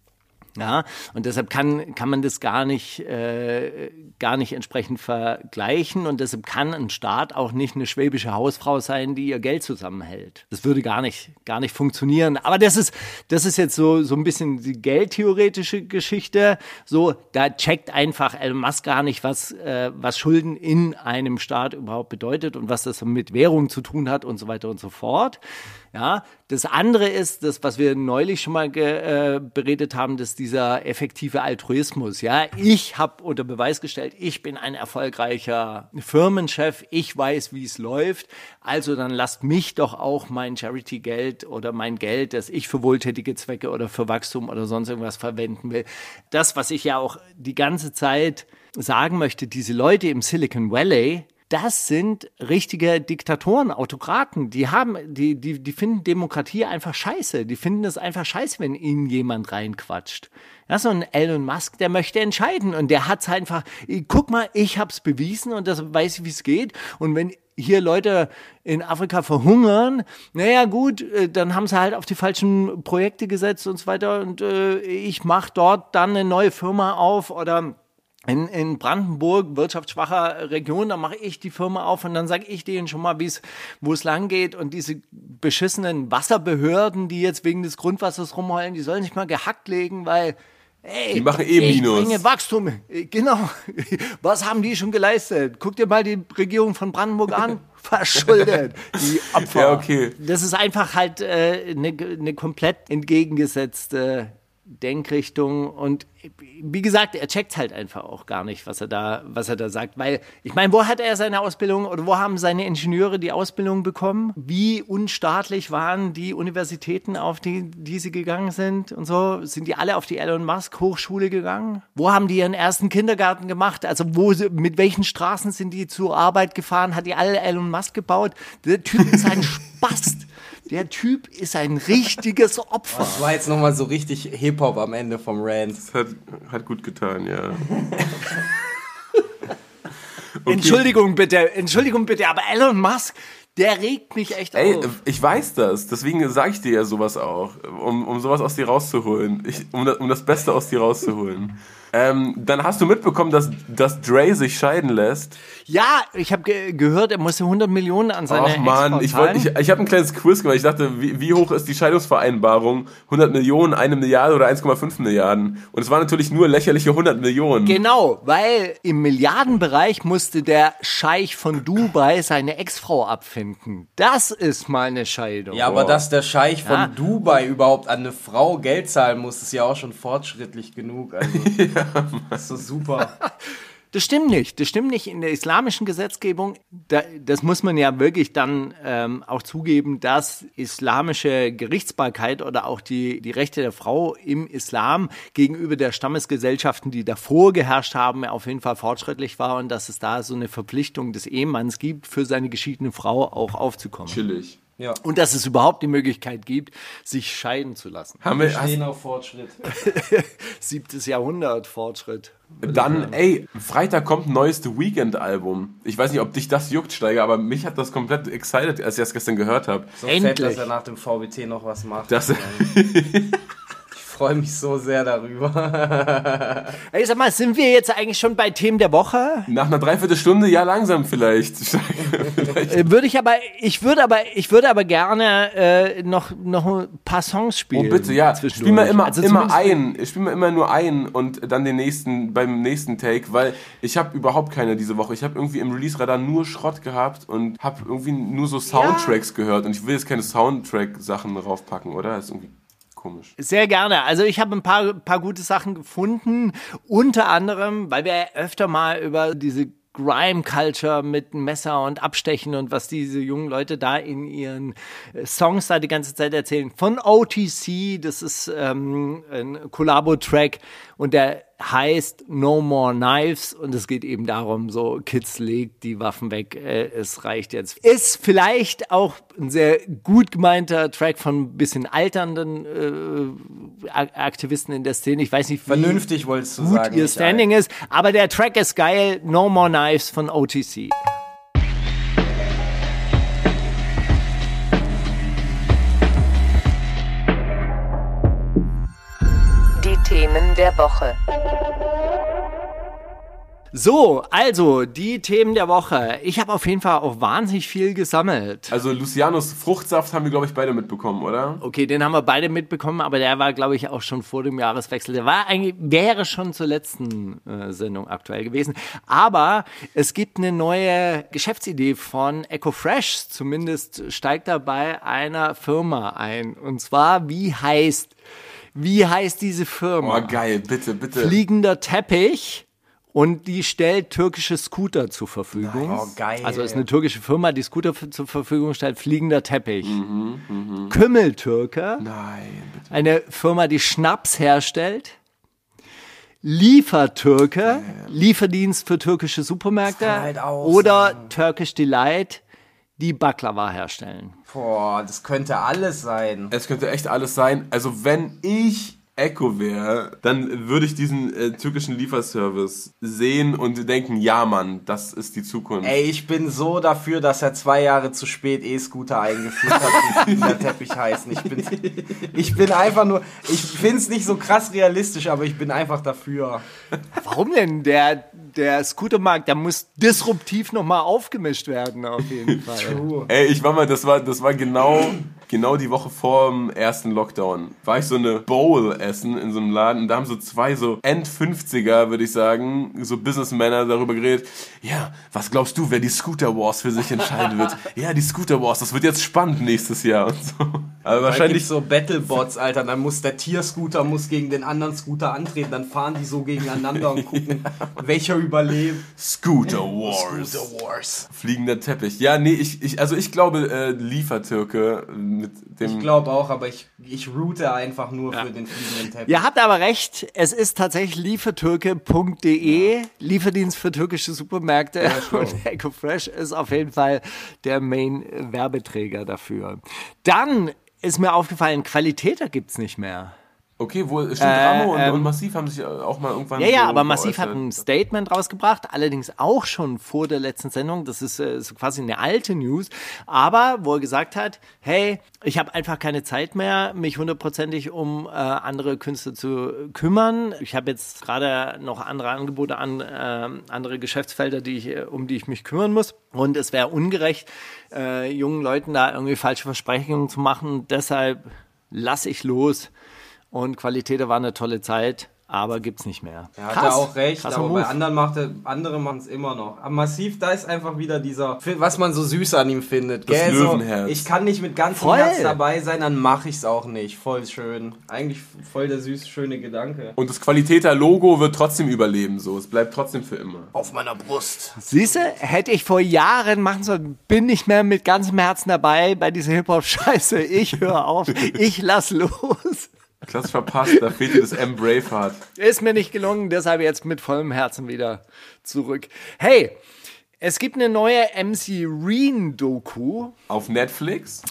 Ja, und deshalb kann kann man das gar nicht äh, gar nicht entsprechend vergleichen und deshalb kann ein Staat auch nicht eine schwäbische Hausfrau sein, die ihr Geld zusammenhält. Das würde gar nicht gar nicht funktionieren. Aber das ist das ist jetzt so so ein bisschen die geldtheoretische Geschichte. So, da checkt einfach Elon Musk gar nicht, was äh, was Schulden in einem Staat überhaupt bedeutet und was das mit Währung zu tun hat und so weiter und so fort. Ja, das andere ist, das, was wir neulich schon mal ge, äh, beredet haben, dass dieser effektive Altruismus. Ja, ich habe unter Beweis gestellt, ich bin ein erfolgreicher Firmenchef, ich weiß, wie es läuft. Also dann lasst mich doch auch mein Charity-Geld oder mein Geld, das ich für wohltätige Zwecke oder für Wachstum oder sonst irgendwas verwenden will. Das, was ich ja auch die ganze Zeit sagen möchte, diese Leute im Silicon Valley, das sind richtige Diktatoren, Autokraten. Die haben, die, die, die finden Demokratie einfach scheiße. Die finden es einfach scheiße, wenn ihnen jemand reinquatscht. Ja, so ein Elon Musk, der möchte entscheiden und der hat's einfach, guck mal, ich hab's bewiesen und das weiß ich, wie es geht. Und wenn hier Leute in Afrika verhungern, naja gut, dann haben sie halt auf die falschen Projekte gesetzt und so weiter und äh, ich mache dort dann eine neue Firma auf oder in, in Brandenburg, wirtschaftsschwacher Region, da mache ich die Firma auf und dann sage ich denen schon mal, wie es, wo es lang geht und diese beschissenen Wasserbehörden, die jetzt wegen des Grundwassers rumheulen, die sollen nicht mal gehackt legen, weil Ey, die machen eh ich Minus. bringe Wachstum. Genau. Was haben die schon geleistet? Guck dir mal die Regierung von Brandenburg an. Verschuldet. Die Opfer. Ja, okay. Das ist einfach halt eine äh, ne, ne komplett entgegengesetzte Denkrichtung und wie gesagt, er checkt halt einfach auch gar nicht, was er da, was er da sagt, weil ich meine, wo hat er seine Ausbildung oder wo haben seine Ingenieure die Ausbildung bekommen? Wie unstaatlich waren die Universitäten, auf die, die sie gegangen sind und so? Sind die alle auf die Elon Musk Hochschule gegangen? Wo haben die ihren ersten Kindergarten gemacht? Also wo, mit welchen Straßen sind die zur Arbeit gefahren? Hat die alle Elon Musk gebaut? Der Typ ist ein Spast. Der Typ ist ein richtiges Opfer. Das war jetzt nochmal so richtig Hip-Hop am Ende vom Rant. Das hat, hat gut getan, ja. Okay. Entschuldigung bitte, Entschuldigung bitte, aber Elon Musk, der regt mich echt Ey, auf. Ich weiß das, deswegen sage ich dir ja sowas auch, um, um sowas aus dir rauszuholen, ich, um, das, um das Beste aus dir rauszuholen. Ähm, dann hast du mitbekommen, dass, dass Dre sich scheiden lässt. Ja, ich habe ge- gehört, er musste hundert Millionen an seine Ach Mann, ich, wollt, ich, ich habe ein kleines Quiz gemacht. Ich dachte, wie, wie hoch ist die Scheidungsvereinbarung? hundert Millionen, eine Milliarde oder eins Komma fünf Milliarden? Und es waren natürlich nur lächerliche hundert Millionen. Genau, weil im Milliardenbereich musste der Scheich von Dubai seine Ex-Frau abfinden. Das ist mal eine Scheidung. Ja, aber Boah. dass der Scheich von Ja. Dubai überhaupt an eine Frau Geld zahlen muss, ist ja auch schon fortschrittlich genug. Also, ja, das ist so super. Das stimmt nicht. Das stimmt nicht in der islamischen Gesetzgebung. Da, das muss man ja wirklich dann ähm, auch zugeben, dass islamische Gerichtsbarkeit oder auch die, die Rechte der Frau im Islam gegenüber der Stammesgesellschaften, die davor geherrscht haben, auf jeden Fall fortschrittlich war und dass es da so eine Verpflichtung des Ehemanns gibt, für seine geschiedene Frau auch aufzukommen. Chillig. Ja. Und dass es überhaupt die Möglichkeit gibt, sich scheiden zu lassen. Haben wir, Wir stehen auf Fortschritt. Siebtes Jahrhundert Fortschritt. Dann, ey, Freitag kommt ein neues The Weeknd-Album. Ich weiß nicht, ob dich das juckt, Steiger, aber mich hat das komplett excited, als ich das gestern gehört habe. So Endlich. fett, dass er nach dem V B T noch was macht. Das, Ich freue mich so sehr darüber. Ey, sag mal, sind wir jetzt eigentlich schon bei Themen der Woche? nach einer Dreiviertelstunde, ja langsam vielleicht. vielleicht. Äh, Würde ich aber, ich würde aber, ich würde aber gerne äh, noch, noch ein paar Songs Oh spielen. bitte, ja. zwischendurch. Spiel mal immer, Also immer zumindest- ein. Spiel mal immer nur ein und dann den nächsten beim nächsten Take, weil ich habe überhaupt keine diese Woche. Ich habe irgendwie im Release-Radar nur Schrott gehabt und habe irgendwie nur so Soundtracks gehört und ich will jetzt keine Soundtrack-Sachen raufpacken, oder? Das ist irgendwie komisch. Sehr gerne. Also ich habe ein paar, paar gute Sachen gefunden. Unter anderem, weil wir öfter mal über diese Grime-Culture mit Messer und Abstechen und was diese jungen Leute da in ihren äh, Songs da die ganze Zeit erzählen. Von O T C, das ist ähm, ein Collabo-Track und der heißt No More Knives und es geht eben darum, so Kids, legt die Waffen weg, äh, es reicht jetzt. Ist vielleicht auch ein sehr gut gemeinter Track von ein bisschen alternden äh, Aktivisten in der Szene. Ich weiß nicht, wie Vernünftig wolltest du gut sagen. ihr Michael. Standing ist, aber der Track ist geil. No More Knives von O T C. Die Themen der Woche. So, also die Themen der Woche. Ich habe auf jeden Fall auch wahnsinnig viel gesammelt. Also Lucianos Fruchtsaft haben wir, glaube ich, beide mitbekommen, oder? Okay, den haben wir beide mitbekommen, aber der war, glaube ich, auch schon vor dem Jahreswechsel. Der war eigentlich, wäre schon zur letzten äh, Sendung aktuell gewesen. Aber es gibt eine neue Geschäftsidee von EcoFresh. Zumindest steigt da bei einer Firma ein. Und zwar, wie heißt, wie heißt diese Firma? Oh, geil, bitte, bitte. Fliegender Teppich. Und die stellt türkische Scooter zur Verfügung. Oh, geil. Also ist eine türkische Firma, die Scooter f- zur Verfügung stellt. Fliegender Teppich. Kümmeltürke. Nein, bitte. Eine Firma, die Schnaps herstellt. Liefertürke, Lieferdienst für türkische Supermärkte Das kann halt auch oder sein. Turkish Delight, die Baklava herstellen. Boah, das könnte alles sein. Es könnte echt alles sein. Also wenn ich Echo wäre, dann würde ich diesen äh, türkischen Lieferservice sehen und denken, ja Mann, das ist die Zukunft. Ey, ich bin so dafür, dass er zwei Jahre zu spät E-Scooter eingeführt hat, die der Teppich heißen. Ich bin, ich bin einfach nur, ich finde es nicht so krass realistisch, aber ich bin einfach dafür. Warum denn? Der, der Scootermarkt, der muss disruptiv nochmal aufgemischt werden, auf jeden Fall. True. Ey, ich war mal, das war, das war genau, genau die Woche vor dem ersten Lockdown. War ich so eine Bowl essen in so einem Laden und da haben so zwei so End-fünfziger, würde ich sagen, so Businessmänner darüber geredet. Ja, was glaubst du, wer die Scooter Wars für sich entscheiden wird? Ja, die Scooter Wars, das wird jetzt spannend nächstes Jahr und so. Aber wahrscheinlich Wahrscheinlich so Battlebots, Alter. Dann muss der Tierscooter muss gegen den anderen Scooter antreten. Dann fahren die so gegeneinander und gucken, welcher überlebt. Scooter Wars. Scooter Wars. Fliegender Teppich. Ja, nee, ich, ich also ich glaube äh, Liefertürke mit dem... Ich glaube auch, aber ich, ich route einfach nur für den fliegenden Teppich. Ihr habt aber recht, es ist tatsächlich liefertürke punkt de, ja. Lieferdienst für türkische Supermärkte, und EcoFresh ist auf jeden Fall der Main-Werbeträger dafür. Dann ist mir aufgefallen, Qualität, da gibt's nicht mehr. Okay, wo stimmt, Äh, Ramo und, ähm, und Massiv haben sich auch mal irgendwann Ja, ja, so aber Massiv geäußert. hat ein Statement rausgebracht, allerdings auch schon vor der letzten Sendung. Das ist äh, so quasi eine alte News. Aber wo er gesagt hat, hey, ich habe einfach keine Zeit mehr, mich hundertprozentig um äh, andere Künstler zu kümmern. Ich habe jetzt gerade noch andere Angebote an äh, andere Geschäftsfelder, die ich, äh, um die ich mich kümmern muss. Und es wäre ungerecht, äh, jungen Leuten da irgendwie falsche Versprechungen zu machen. Deshalb lasse ich los. Und Qualität war eine tolle Zeit, aber gibt's nicht mehr. Er hat ja auch recht, krasser aber Move. bei anderen macht er, andere machen es immer noch. Aber Massiv, da ist einfach wieder dieser, was man so süß an ihm findet. Das Gell? Löwenherz. So, ich kann nicht mit ganzem Voll. Herz dabei sein, dann mache ich es auch nicht. Voll schön. Eigentlich voll der süß, schöne Gedanke. Und das Qualitäter-Logo wird trotzdem überleben, so. Es bleibt trotzdem für immer. Auf meiner Brust. Siehste, hätte ich vor Jahren machen sollen, bin nicht mehr mit ganzem Herzen dabei bei dieser Hip-Hop-Scheiße. Ich höre auf, ich lass los. Klasse verpasst, da fehlt dir das M. Braveheart. Ist mir nicht gelungen, deshalb jetzt mit vollem Herzen wieder zurück. Hey, es gibt eine neue M C Reen-Doku. Auf Netflix?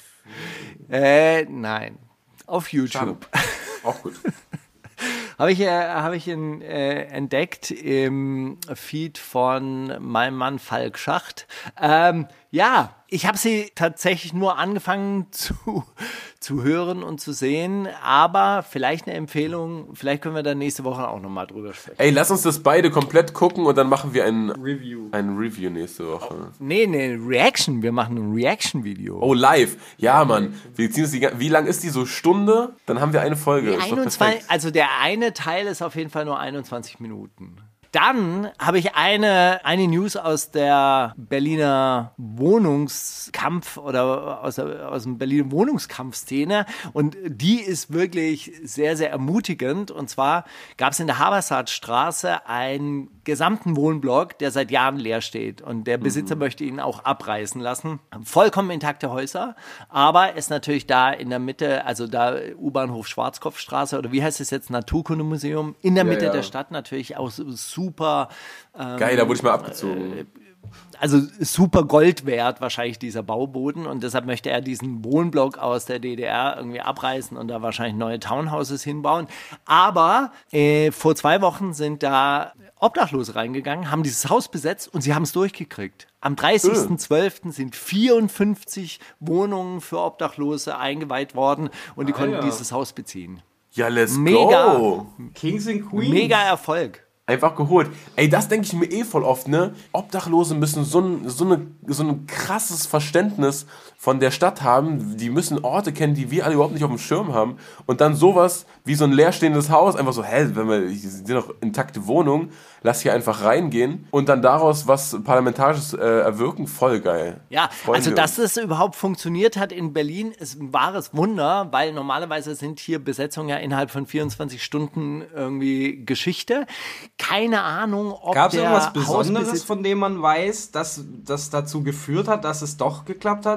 Äh, nein, auf Schade. YouTube. Auch gut. Habe ich, äh, hab ich ihn äh, entdeckt im Feed von meinem Mann Falk Schacht. Ähm, ja, ich habe sie tatsächlich nur angefangen zu, zu hören und zu sehen, aber vielleicht eine Empfehlung, vielleicht können wir da nächste Woche auch nochmal drüber sprechen. Ey, lass uns das beide komplett gucken und dann machen wir ein Review. ein Review nächste Woche. Nee, eine Reaction, wir machen ein Reaction-Video. Oh, live. Ja, Mann. Wir ziehen es die, ga- wie lang ist die so? Stunde? Dann haben wir eine Folge. Ist doch einundzwanzig, perfekt. also der eine Teil ist auf jeden Fall nur einundzwanzig Minuten. Dann habe ich eine, eine News aus der Berliner Wohnungskampf oder aus, der, aus dem Berliner Wohnungskampfszene und die ist wirklich sehr, sehr ermutigend. Und zwar gab es in der Habersaatstraße einen gesamten Wohnblock, der seit Jahren leer steht und der Besitzer mhm. möchte ihn auch abreißen lassen. Vollkommen intakte Häuser, aber ist natürlich da in der Mitte, also da U-Bahnhof Schwarzkopfstraße oder wie heißt es jetzt, Naturkundemuseum, in der Ja, Mitte ja. der Stadt natürlich auch so super, ähm, Geil, da wurde ich mal abgezogen. also super Gold wert wahrscheinlich dieser Bauboden und deshalb möchte er diesen Wohnblock aus der D D R irgendwie abreißen und da wahrscheinlich neue Townhouses hinbauen. Aber äh, vor zwei Wochen sind da Obdachlose reingegangen, haben dieses Haus besetzt und sie haben es durchgekriegt. Am dreißigsten zwölften sind vierundfünfzig Wohnungen für Obdachlose eingeweiht worden und die Ah, konnten ja. dieses Haus beziehen. Ja, let's Mega. go. Kings and Queens. Mega Erfolg. Einfach geholt. Ey, das denke ich mir eh voll oft, ne? Obdachlose müssen so ein, so, eine, so ein krasses Verständnis von der Stadt haben. Die müssen Orte kennen, die wir alle überhaupt nicht auf dem Schirm haben. Und dann sowas wie so ein leerstehendes Haus, einfach so, hä, wenn wir, hier sind doch intakte Wohnungen, lass hier einfach reingehen und dann daraus was Parlamentarisches äh, erwirken, voll geil. Ja, Freuen also wir dass uns. das überhaupt funktioniert hat in Berlin, ist ein wahres Wunder, weil normalerweise sind hier Besetzungen ja innerhalb von vierundzwanzig Stunden irgendwie Geschichte. Keine Ahnung, ob Gab es der irgendwas Besonderes, Hausbesitz- von dem man weiß, dass das dazu geführt hat, dass es doch geklappt hat?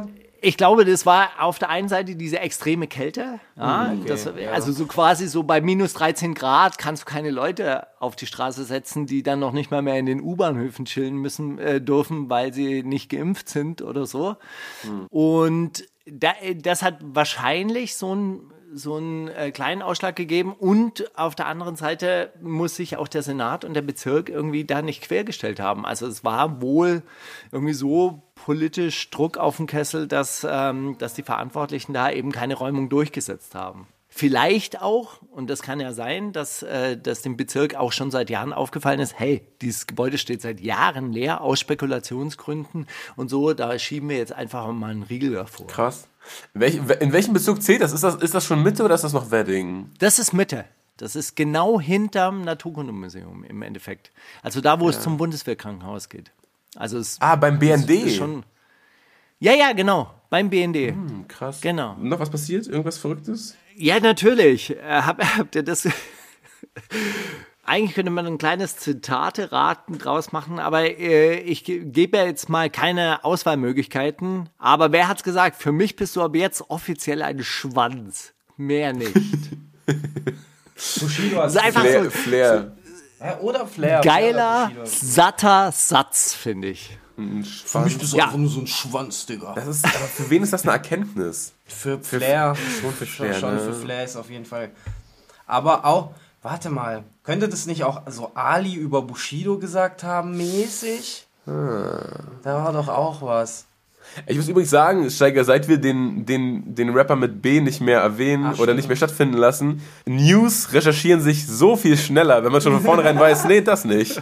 Ich glaube, das war auf der einen Seite diese extreme Kälte. Ja, Okay, das, ja. also so quasi so bei minus dreizehn Grad kannst du keine Leute auf die Straße setzen, die dann noch nicht mal mehr in den U-Bahnhöfen chillen müssen äh, dürfen, weil sie nicht geimpft sind oder so. Mhm. Und da, das hat wahrscheinlich so ein so einen äh, kleinen Ausschlag gegeben und auf der anderen Seite muss sich auch der Senat und der Bezirk irgendwie da nicht quergestellt haben. Also es war wohl irgendwie so politisch Druck auf den Kessel, dass, ähm, dass die Verantwortlichen da eben keine Räumung durchgesetzt haben. Vielleicht auch, und das kann ja sein, dass, äh, dass dem Bezirk auch schon seit Jahren aufgefallen ist, hey, dieses Gebäude steht seit Jahren leer aus Spekulationsgründen und so, da schieben wir jetzt einfach mal einen Riegel davor. Krass. In, welch, in welchem Bezirk zählt das? Ist, das? ist das schon Mitte oder ist das noch Wedding? Das ist Mitte. Das ist genau hinterm Naturkundemuseum im Endeffekt. Also da, wo ja. es zum Bundeswehrkrankenhaus geht. Also es ah, beim B N D? Ist schon, ja, ja, genau. Beim B N D. Hm, krass. Genau. Noch was passiert? Irgendwas Verrücktes? Ja, natürlich. Hab, habt ihr das... Eigentlich könnte man ein kleines Zitate-Raten draus machen, aber äh, ich ge- gebe ja jetzt mal keine Auswahlmöglichkeiten. Aber wer hat's gesagt? Für mich bist du ab jetzt offiziell ein Schwanz. Mehr nicht. Bushido hat Das ist einfach Flair. so Flair. ja, oder Flair. geiler, Flair satter Satz, finde ich. Ein Für mich Schwanz. ist das Ja. einfach nur so ein Schwanz, Digga. Das ist, aber für wen ist das eine Erkenntnis? Für Flair. Schon für Flair, Schon ne? für Flair ist auf jeden Fall. Aber auch, warte mal, könnte das nicht auch so Ali über Bushido gesagt haben, mäßig? Hm. Da war doch auch was. Ich muss übrigens sagen, Steiger, seit wir den, den, den Rapper mit B nicht mehr erwähnen Ach, oder stimmt. nicht mehr stattfinden lassen, News recherchieren sich so viel schneller, wenn man schon von vornherein weiß, nee, das nicht.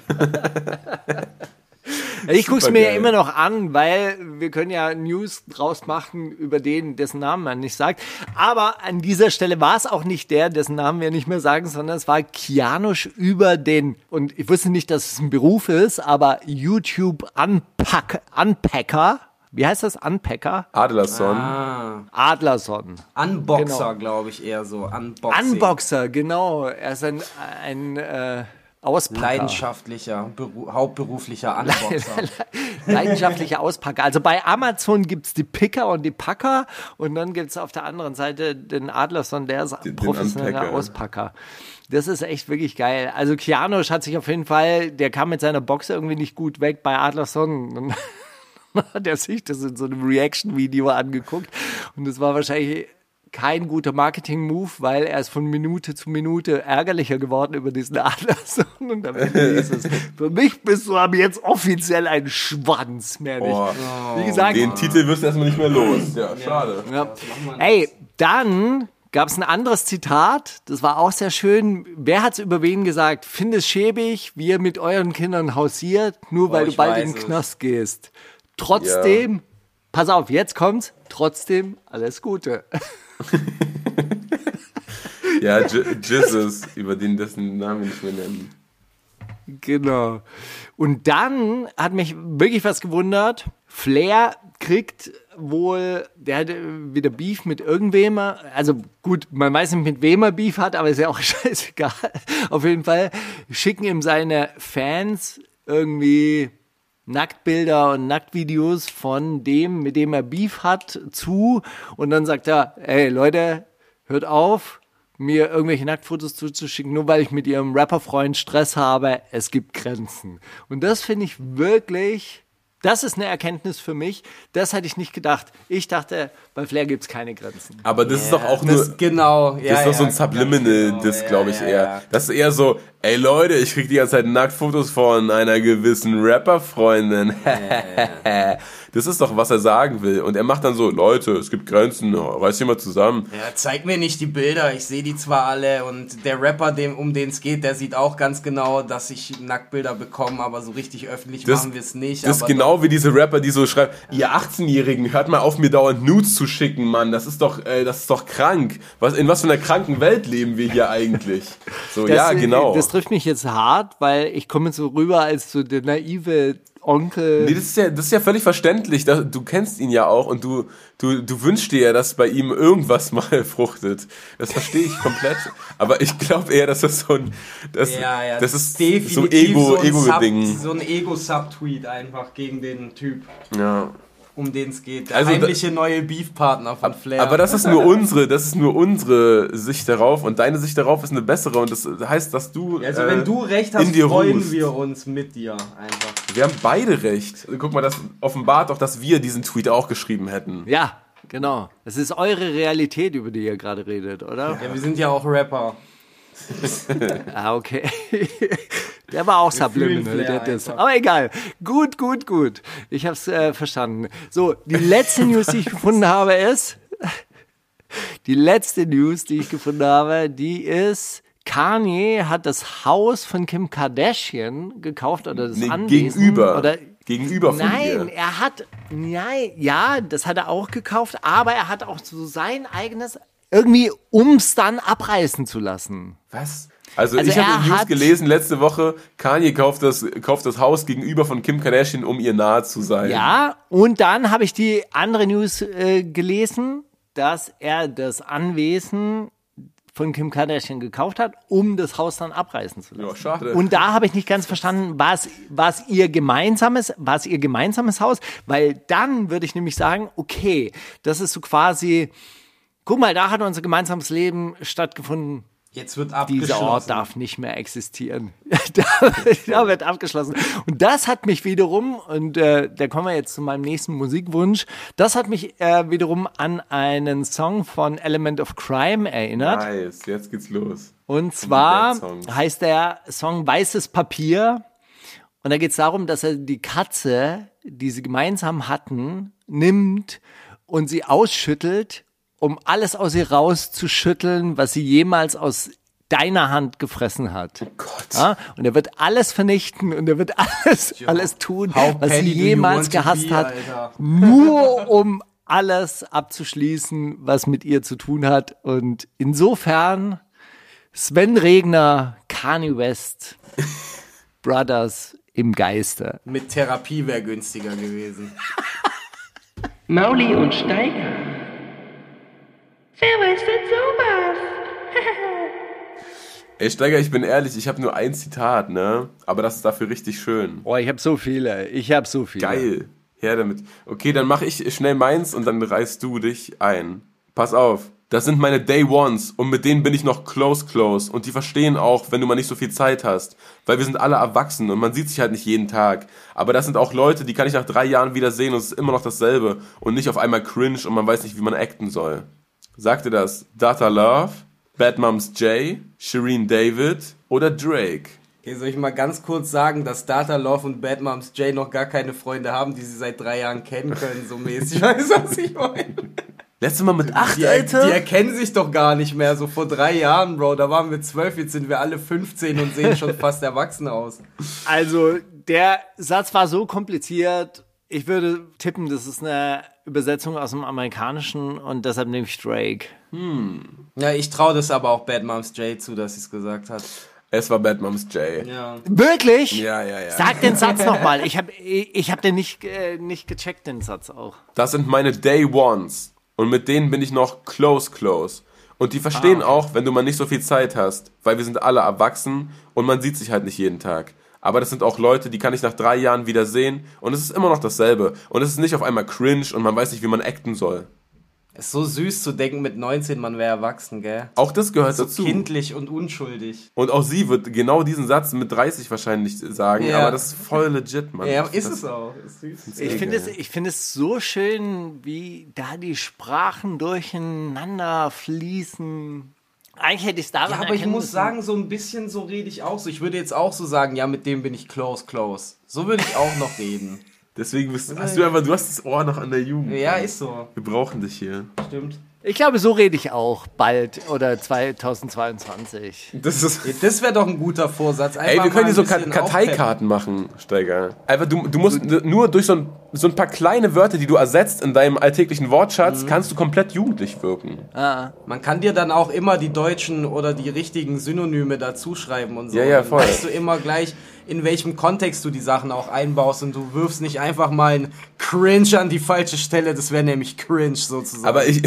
Ich gucke es mir ja Supergeil. immer noch an, weil wir können ja News draus machen über den, dessen Namen man nicht sagt. Aber an dieser Stelle war es auch nicht der, dessen Namen wir nicht mehr sagen, sondern es war Kianusch über den, und ich wusste nicht, dass es ein Beruf ist, aber YouTube Unpack, Unpacker. Wie heißt das? Unpacker? Adlerson. Ah, Adlerson. Unboxer, Genau. glaube ich eher so. Unboxing. Unboxer, genau. Er ist ein, ein äh, Auspacker. Leidenschaftlicher, beru- hauptberuflicher Unboxer. Leidenschaftlicher Auspacker. Also bei Amazon gibt es die Picker und die Packer und dann gibt es auf der anderen Seite den Adlerson, der ist Den- den professioneller Unpacker. Auspacker. Das ist echt wirklich geil. Also Kianusch hat sich auf jeden Fall, der kam mit seiner Box irgendwie nicht gut weg bei Adlerson. Und dann hat er sich das in so einem Reaction-Video angeguckt und das war wahrscheinlich kein guter Marketing-Move, weil er ist von Minute zu Minute ärgerlicher geworden über diesen Adlerson und am Ende ist es, für mich bist du aber jetzt offiziell ein Schwanz, mehr nicht. Oh, Wie gesagt, den Titel wirst du erstmal nicht mehr los. Ja, schade. ja. Ey, dann gab es ein anderes Zitat, das war auch sehr schön. Wer hat's über wen gesagt? Find es schäbig, wie ihr mit euren Kindern hausiert, nur weil Oh, du ich bald weiß in den es. Knast gehst. Trotzdem, pass auf, jetzt kommt's, trotzdem alles Gute. Ja, J- Jesus, über den dessen Namen wir nicht mehr nennen. Genau. Und dann hat mich wirklich was gewundert. Flair kriegt wohl, der hat wieder Beef mit irgendwem. Also gut, man weiß nicht, mit wem er Beef hat, aber ist ja auch scheißegal. Auf jeden Fall schicken ihm seine Fans irgendwie Nacktbilder und Nacktvideos von dem, mit dem er Beef hat, zu. Und dann sagt er, ey Leute, hört auf, mir irgendwelche Nacktfotos zuzuschicken, nur weil ich mit ihrem Rapperfreund Stress habe. Es gibt Grenzen. Und das finde ich wirklich, das ist eine Erkenntnis für mich. Das hätte ich nicht gedacht. Ich dachte, bei Flair gibt es keine Grenzen. Aber das ist doch auch nur... Das, genau. Ja, Das ist doch so ein ja, Subliminal-Diss, genau, glaube ich, ja, eher. ja. Das ist eher so, ey Leute, ich krieg die ganze Zeit Nacktfotos von einer gewissen Rapper-Freundin. Das ist doch, was er sagen will. Und er macht dann so, Leute, es gibt Grenzen, reiß dich mal zusammen. Ja, zeig mir nicht die Bilder, ich sehe die zwar alle und der Rapper, dem, um den es geht, der sieht auch ganz genau, dass ich Nacktbilder bekomme, aber so richtig öffentlich Das, machen wir es nicht. das ist aber genau wie diese Rapper, die so schreiben, ihr achtzehnjährigen, hört mal auf, mir dauernd Nudes zu schicken, Mann. Das ist doch, äh, das ist doch krank. Was, in was für einer kranken Welt leben wir hier eigentlich? So, Das, ja, genau. Das trifft mich jetzt hart, weil ich komme so rüber als so der naive Onkel. Nee, das ist ja, das ist ja völlig verständlich. Da- Du kennst ihn ja auch und du, du, du wünschst dir ja, dass bei ihm irgendwas mal fruchtet. Das verstehe ich komplett. Aber ich glaube eher, dass das so ein, das, ja, ja, das ist definitiv so Ego, so ein Ego-Ding. Sub, so ein Ego-Subtweet einfach gegen den Typ. Ja. um den es geht. Der Also heimliche da, neue Beef-Partner von Flair. Aber das ist nur unsere, das ist nur unsere Sicht darauf und deine Sicht darauf ist eine bessere und das heißt, dass du Also äh, wenn du recht hast, in dir freuen ruhst. wir uns mit dir einfach. Wir haben beide recht. Guck mal, das offenbart doch, dass wir diesen Tweet auch geschrieben hätten. Ja, genau. Es ist eure Realität, über die ihr gerade redet, oder? Ja, wir sind ja auch Rapper. Ah, okay. Der war auch fühlen subliminal. Flair Der ist, einfach. aber egal. Gut, gut, gut. Ich hab's äh, verstanden. So, die letzte News, die ich gefunden habe, ist... Die letzte News, die ich gefunden habe, die ist... Kanye hat das Haus von Kim Kardashian gekauft oder das Nee, Anwesen. gegenüber. Oder, Gegenüber von nein, dir. er hat... Nein, ja, das hat er auch gekauft, aber er hat auch so sein eigenes... Irgendwie, um's dann abreißen zu lassen. Was? Also, Also ich habe er in News hat- gelesen letzte Woche, Kanye kauft das, kauft das Haus gegenüber von Kim Kardashian, um ihr nahe zu sein. Ja, und dann habe ich die andere News äh, gelesen, dass er das Anwesen von Kim Kardashian gekauft hat, um das Haus dann abreißen zu lassen. Ja, schade. Und da habe ich nicht ganz verstanden, was was ihr gemeinsames, was ihr gemeinsames Haus, weil dann würde ich nämlich sagen, okay, das ist so quasi, guck mal, da hat unser gemeinsames Leben stattgefunden. Jetzt wird abgeschlossen. Dieser Ort darf nicht mehr existieren. da, da wird abgeschlossen. Und das hat mich wiederum, und äh, da kommen wir jetzt zu meinem nächsten Musikwunsch, das hat mich äh, wiederum an einen Song von Element of Crime erinnert. Nice, jetzt geht's los. Und zwar Bad Songs. heißt der Song Weißes Papier. Und da geht es darum, dass er die Katze, die sie gemeinsam hatten, nimmt und sie ausschüttelt, um alles aus ihr rauszuschütteln, was sie jemals aus deiner Hand gefressen hat. Oh Gott. Ja? Und er wird alles vernichten und er wird alles, alles tun, How was sie petty do you jemals want to gehasst be, hat, Alter? nur um alles abzuschließen, was mit ihr zu tun hat. Und insofern Sven Regner, Kanye West, Brothers im Geiste. Mit Therapie wäre günstiger gewesen. Mauli und Steiger. Wer weiß denn sowas? Ey, Steiger, ich bin ehrlich, ich habe nur ein Zitat, ne? Aber das ist dafür richtig schön. Oh, ich habe so viele. Ich habe so viele. Geil. Her damit. Okay, dann mache ich schnell meins und dann reißt du dich ein. Pass auf. Das sind meine Day Ones und mit denen bin ich noch close, close. Und die verstehen auch, wenn du mal nicht so viel Zeit hast. Weil wir sind alle erwachsen und man sieht sich halt nicht jeden Tag. Aber das sind auch Leute, die kann ich nach drei Jahren wieder sehen und es ist immer noch dasselbe. Und nicht auf einmal cringe und man weiß nicht, wie man acten soll. Sagt ihr das? Data Love, Bad Moms J, Shireen David oder Drake? Okay, soll ich mal ganz kurz sagen, dass Data Love und Bad Moms J noch gar keine Freunde haben, die sie seit drei Jahren kennen können, so mäßig. Weißt du, was ich meine? Letztes Mal mit acht, Die, Alter? die erkennen sich doch gar nicht mehr. So vor drei Jahren, Bro, da waren wir zwölf, jetzt sind wir alle fünfzehn und sehen schon fast erwachsen aus. Also, der Satz war so kompliziert. Ich würde tippen, das ist eine Übersetzung aus dem Amerikanischen und deshalb nehme ich Drake. Ja, ich traue das aber auch Bad Moms J zu, dass sie es gesagt hat. Es war Bad Moms J. Ja. Wirklich? Ja, ja, ja. Sag den Satz nochmal. Ich habe ich hab den nicht, äh, nicht gecheckt, den Satz auch. Das sind meine Day Ones. Und mit denen bin ich noch close, close. Und die verstehen Ah, okay. auch, wenn du mal nicht so viel Zeit hast. Weil wir sind alle erwachsen und man sieht sich halt nicht jeden Tag. Aber das sind auch Leute, die kann ich nach drei Jahren wieder sehen. Und es ist immer noch dasselbe. Und es ist nicht auf einmal cringe und man weiß nicht, wie man acten soll. Ist so süß zu denken, mit neunzehn man wäre erwachsen, gell? Auch das gehört So dazu. kindlich und unschuldig. Und auch sie wird genau diesen Satz mit dreißig wahrscheinlich sagen. Ja. Aber das ist voll legit, Mann. Ja, Das- ist das- es auch. Ist süß. Ich finde es, ich finde es so schön, wie da die Sprachen durcheinander fließen. Eigentlich hätte ich es daran Ja, aber ich erkennen muss müssen. sagen, so ein bisschen so rede ich auch so. Ich würde jetzt auch so sagen, ja, mit dem bin ich close, close. So würde ich auch noch reden. Deswegen bist, hast du einfach, du hast das Ohr noch an der Jugend. Ja, ist so. Wir brauchen dich hier. Stimmt. Ich glaube, so rede ich auch bald oder zweitausendzweiundzwanzig. Das ist... Das wäre doch ein guter Vorsatz. Ey, Einfach wir können mal hier so ein bisschen Karteikarten machen, Steiger. Einfach, du, du musst nur durch so ein, so ein paar kleine Wörter, die du ersetzt in deinem alltäglichen Wortschatz, kannst du komplett jugendlich wirken. aufpeppen. Man kann dir dann auch immer die deutschen oder die richtigen Synonyme dazu schreiben und so. Ja, ja, Dann voll. weißt du immer gleich, in welchem Kontext du die Sachen auch einbaust und du wirfst nicht einfach mal ein Cringe an die falsche Stelle. Das wäre nämlich cringe sozusagen. Aber ich,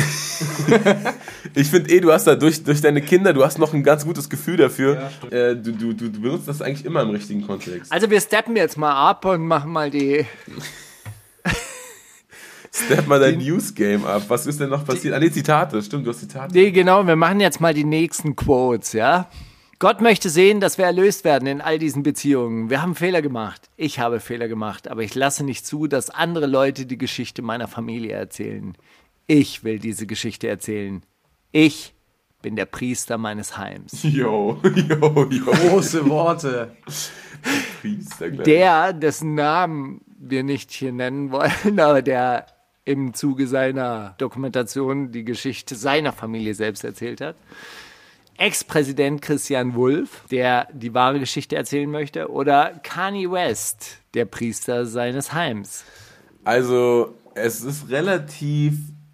ich finde eh, du hast da durch, durch deine Kinder, du hast noch ein ganz gutes Gefühl dafür. Ja, äh, du, du, du, du benutzt das eigentlich immer im richtigen Kontext. Also wir steppen jetzt mal ab und machen mal die... Step mal dein News-Game ab. Was ist denn noch passiert? Ah, nee, Zitate. Stimmt, du hast Zitate. Nee, genau. Wir machen jetzt mal die nächsten Quotes, ja? Gott möchte sehen, dass wir erlöst werden in all diesen Beziehungen. Wir haben Fehler gemacht. Ich habe Fehler gemacht, aber ich lasse nicht zu, dass andere Leute die Geschichte meiner Familie erzählen. Ich will diese Geschichte erzählen. Ich bin der Priester meines Heims. Jo, jo, jo. Große Worte. Priester gleich. Der, dessen Namen wir nicht hier nennen wollen, aber der im Zuge seiner Dokumentation die Geschichte seiner Familie selbst erzählt hat. Ex-Präsident Christian Wulff, der die wahre Geschichte erzählen möchte, oder Kanye West, der Priester seines Heims. Also, es ist relativ,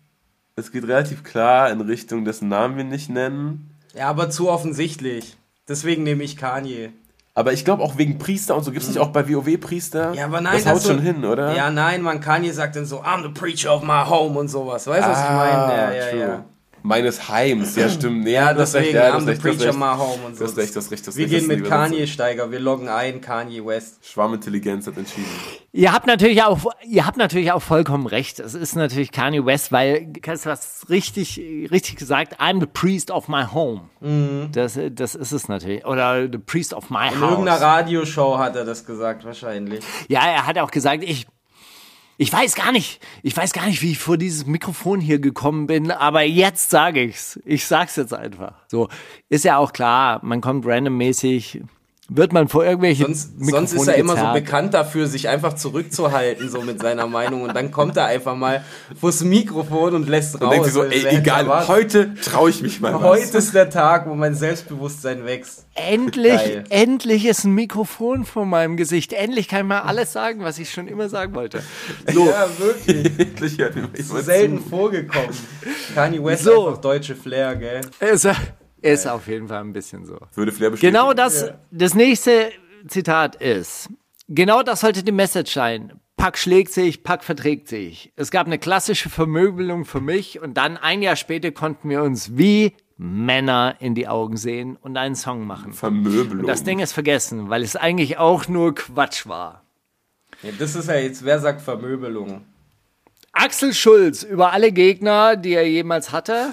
es geht relativ klar in Richtung, dessen Namen wir nicht nennen. Ja, aber zu offensichtlich. Deswegen nehme ich Kanye. Aber ich glaube auch wegen Priester und so, gibt es nicht auch bei WoW Priester? Ja, aber nein, das haut das schon so, hin, oder? Ja, nein, man Kanye sagt dann so, I'm the preacher of my home und sowas. Weißt du, was ich meine? Ja, ja, true. ja. Meines Heims, ja stimmt. Nee, Ja, du hast deswegen, recht, ja, I'm the das recht, preacher das of my home und so. Das recht, das recht, das Wir recht, gehen das mit ist die Kanye, Übersetzung. Steiger, wir loggen ein, Kanye West. Schwarmintelligenz hat entschieden. Ihr habt natürlich auch, ihr habt natürlich auch vollkommen recht. Es ist natürlich Kanye West, weil, du hast richtig, richtig gesagt, I'm the priest of my home. Mhm. Das, das ist es natürlich. Oder the priest of my In house. irgendeiner Radioshow hat er das gesagt, wahrscheinlich. Ja, er hat auch gesagt, ich, ich weiß gar nicht, ich weiß gar nicht, wie ich vor dieses Mikrofon hier gekommen bin, aber jetzt sage ich's. Ich sag's jetzt einfach. So, ist ja auch klar, man kommt randommäßig, wird man vor irgendwelchen Sonst, Mikrofonen sonst ist er immer so gezerrt. bekannt dafür, sich einfach zurückzuhalten, so mit seiner Meinung. Und dann kommt er einfach mal vors Mikrofon und lässt raus. Und denkt sich so, Wer ey, hätte egal, erwartet? heute traue ich mich mal was. Heute ist der Tag, wo mein Selbstbewusstsein wächst. Endlich, Geil. endlich ist ein Mikrofon vor meinem Gesicht. Endlich kann ich mal alles sagen, was ich schon immer sagen wollte. So, Ja, wirklich. Endlich hört mir Ist jemand selten zu. vorgekommen. Kanye West So. einfach deutsche Flair, gell? ist, ist auf jeden Fall ein bisschen so. Würde Flair bestätigen. Genau das, das nächste Zitat ist, genau das sollte die Message sein. Pack schlägt sich, Pack verträgt sich. Es gab eine klassische Vermöbelung für mich und dann ein Jahr später konnten wir uns wie Männer in die Augen sehen und einen Song machen. Vermöbelung. Und das Ding ist vergessen, weil es eigentlich auch nur Quatsch war. Ja, das ist ja jetzt, wer sagt Vermöbelung? Axel Schulz über alle Gegner, die er jemals hatte.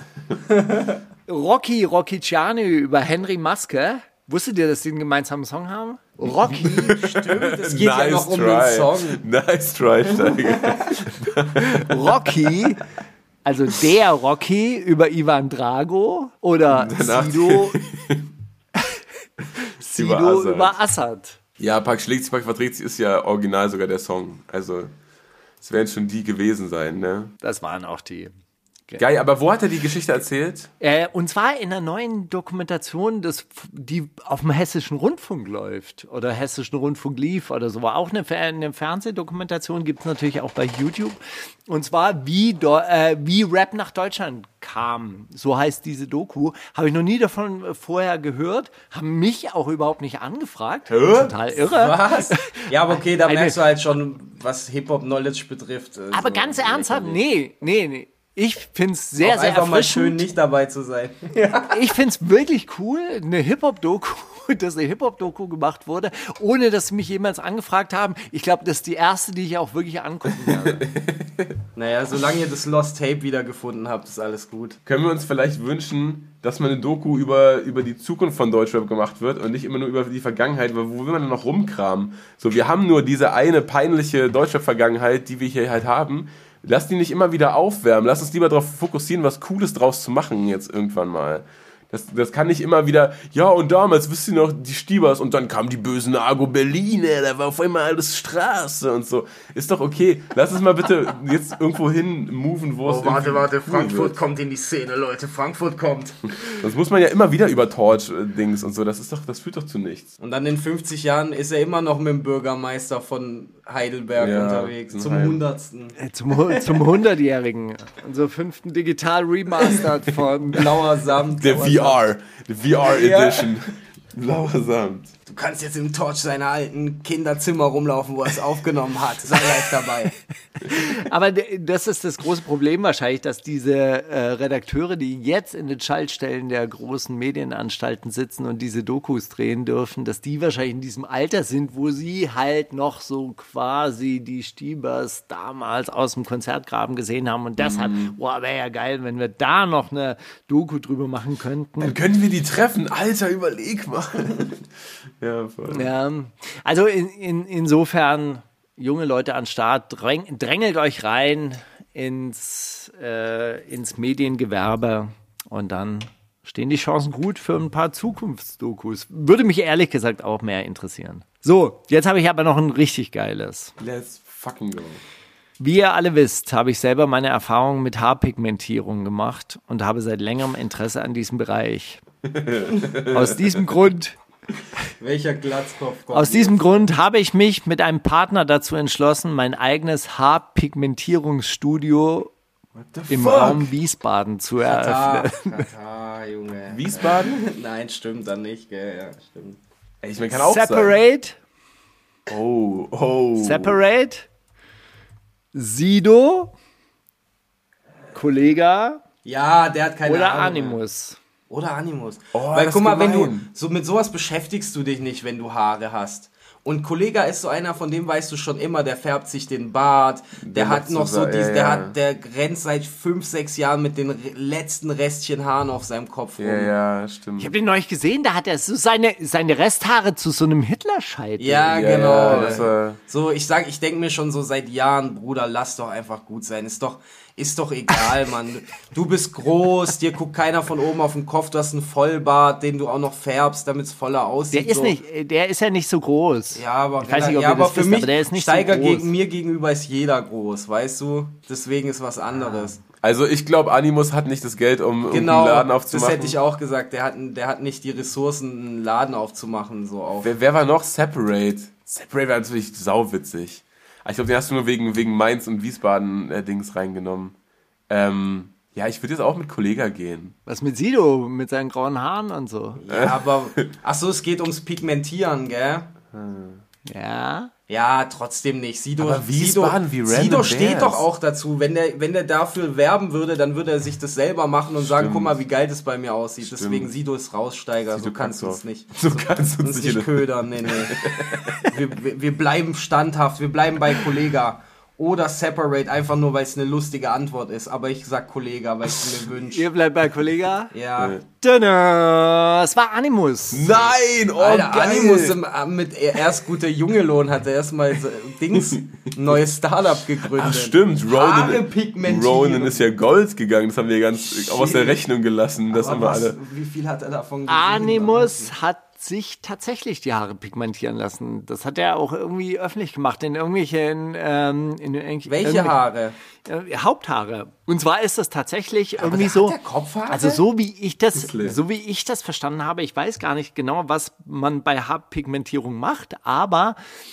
Rocky Rocchiciani über Henry Maske. Wusstet ihr, dass die einen gemeinsamen Song haben? Rocky. Stimmt, es geht nice ja noch um try. den Song. Nice try, Steiger. Rocky, also der Rocky über Ivan Drago oder Danach- Sido, Sido Über Assad. über Assad. Ja, Pack schlägt sich, Pack verträgt sich ist ja original sogar der Song. Also, es werden schon die gewesen sein, ne? Das waren auch die. Geil, aber wo hat er die Geschichte erzählt? Äh, und zwar in einer neuen Dokumentation, das, die auf dem Hessischen Rundfunk läuft oder Hessischen Rundfunk lief oder so. Auch eine, eine Fernsehdokumentation gibt es natürlich auch bei YouTube. Und zwar, wie, Do- äh, wie Rap nach Deutschland kam. So heißt diese Doku. Habe ich noch nie davon vorher gehört. Haben mich auch überhaupt nicht angefragt. Total irre. Was? Ja, aber okay, da Eine- merkst du halt schon, was Hip-Hop-Knowledge betrifft. äh, Aber so ganz ernsthaft, lächerlich. nee, nee, nee. Ich finde es sehr, Auch sehr einfach mal schön, erfrischend. nicht dabei zu sein. Ich finde es wirklich cool, eine Hip-Hop-Doku, dass eine Hip-Hop-Doku gemacht wurde, ohne dass sie mich jemals angefragt haben. Ich glaube, das ist die erste, die ich auch wirklich angucken werde. Naja, solange ihr das Lost Tape wiedergefunden habt, ist alles gut. Können wir uns vielleicht wünschen, dass mal eine Doku über, über die Zukunft von Deutschrap gemacht wird und nicht immer nur über die Vergangenheit, weil wo will man denn noch rumkramen? So, wir haben nur diese eine peinliche Deutschrap-Vergangenheit, die wir hier halt haben. Lass die nicht immer wieder aufwärmen. Lass uns lieber darauf fokussieren, was Cooles draus zu machen jetzt irgendwann mal. Das, das kann nicht immer wieder, ja, und damals, wisst ihr noch, die Stiebers und dann kamen die bösen Argo Berliner, da war auf einmal alles Straße und so. Ist doch okay. Lass uns mal bitte jetzt irgendwo hin moven, wo es irgendwie cool wird. kommt in die Szene, Leute. Frankfurt kommt. Sonst muss man ja immer wieder über Torch-Dings und so. Das ist doch, das führt doch zu nichts. Und dann in fünfzig Jahren ist er immer noch mit dem Bürgermeister von Heidelberg Ja, unterwegs. zum Zum Heim. hundertsten. Äh, Zum, Hu- zum hundertjährigen. Unser fünften Digital Remastered von Blauer Samt. Der blauer V R. Die V R Ja. Edition. Blauer Samt. du kannst jetzt im Torch seiner alten Kinderzimmer rumlaufen, wo er es aufgenommen hat. Sei live dabei. Aber das ist das große Problem wahrscheinlich, dass diese äh, Redakteure, die jetzt in den Schaltstellen der großen Medienanstalten sitzen und diese Dokus drehen dürfen, dass die wahrscheinlich in diesem Alter sind, wo sie halt noch so quasi die Stiebers damals aus dem Konzertgraben gesehen haben und deshalb, Mhm. boah, wäre ja geil, wenn wir da noch eine Doku drüber machen könnten. Dann können wir die treffen. Alter, überleg mal. Ja, voll. Ja, also in, in, insofern, junge Leute an Start, dräng, drängelt euch rein ins, äh, ins Mediengewerbe und dann stehen die Chancen gut für ein paar Zukunftsdokus. Würde mich ehrlich gesagt auch mehr interessieren. So, jetzt habe ich aber noch ein richtig geiles. Let's fucking go. Wie ihr alle wisst, habe ich selber meine Erfahrungen mit Haarpigmentierung gemacht und habe seit längerem Interesse an diesem Bereich. Aus diesem Grund... Welcher Glatzkopf kommt Aus diesem Grund habe ich mich mit einem Partner dazu entschlossen, mein eigenes Haarpigmentierungsstudio im fuck? Raum Wiesbaden zu eröffnen. Katar, Katar, Junge. Wiesbaden? Nein, stimmt dann nicht, gell? Ja, stimmt. Ey, ich meine, kann auch Separate, sein. Oh, oh. Separate, Sido, Kollega Ja, der hat keine oder Ahnung. Animus. Oder Animus. Oh, Weil das guck ist mal, wenn du gemein. so mit sowas beschäftigst du dich nicht, wenn du Haare hast. Und Kollega ist so einer, von dem weißt du schon immer, der färbt sich den Bart, der, Der hat macht noch so- so, dies, ja, der ja. hat, der rennt seit fünf, sechs Jahren mit den re- letzten Restchen Haaren auf seinem Kopf rum. Ja, ja, stimmt. Ich habe den neulich gesehen, da hat er so seine, seine Resthaare zu so einem Hitlerscheitel. Ja, Ja, genau. ja, das war- so, ich sag, ich denke mir schon so seit Jahren, Bruder, lass doch einfach gut sein. Ist doch, ist doch egal, Mann. Du bist groß, dir guckt keiner von oben auf den Kopf, du hast einen Vollbart, den du auch noch färbst, damit es voller aussieht. Der ist so. nicht, der ist ja nicht so groß. Ja, aber, ich weiß nicht, ob ja, ihr aber das für wisst, mich, aber der ist nicht Steiger so groß. gegen mir gegenüber ist jeder groß, weißt du? Deswegen ist was anderes. Also ich glaube, Animus hat nicht das Geld, um, um Genau, einen Laden das aufzumachen. hätte ich auch gesagt. Der hat, der hat nicht die Ressourcen, einen Laden aufzumachen. So auf. Wer, wer war noch? Separate. Separate war natürlich sauwitzig. Aber ich glaube, den hast du nur wegen, wegen Mainz und Wiesbaden äh, Dings reingenommen. Ähm, ja, ich würde jetzt auch mit Kollega gehen. Was mit Sido, mit seinen grauen Haaren und so. Ja, aber, ach so, es geht ums Pigmentieren, gell? Ja. Ja, trotzdem nicht. Sido, Aber Wiesbaden, wie Sido, random Sido steht wär's? doch auch dazu. Wenn der, wenn der dafür werben würde, dann würde er sich das selber machen und sagen, Stimmt. guck mal, wie geil das bei mir aussieht. Stimmt. Deswegen Sido ist Raussteiger. Sido So kannst du kannst uns du nicht. So kannst du uns uns nicht... nicht ködern, nee, nee. wir, wir, wir bleiben standhaft, wir bleiben bei Kollega. Oder Separate, einfach nur, weil es eine lustige Antwort ist. Aber ich sag Kollega, weil ich es mir wünsche. Ihr bleibt bei Kollega. Ja. Dünner. Es war Animus. Nein! Oh, Alter, geil! Animus im, äh, mit erst guter Jungelohn hat er erstmal so, Dings, ein neues Startup gegründet. Ach stimmt, Haare Ronan, pigmentieren. Ronan ist ja Gold gegangen. Das haben wir ganz aus der Rechnung gelassen. Das Aber haben wir was, alle... wie viel hat er davon gesehen? Animus hat sich tatsächlich die Haare pigmentieren lassen. Das hat er auch irgendwie öffentlich gemacht in irgendwelchen ähm, in irgendwelchen Welche Haare? Äh, Haupthaare. Und zwar ist das tatsächlich irgendwie der so. hat der Kopfhaare? Also so wie ich das, Bisschen. so wie ich das verstanden habe, ich weiß gar nicht genau, was man bei Haarpigmentierung macht, aber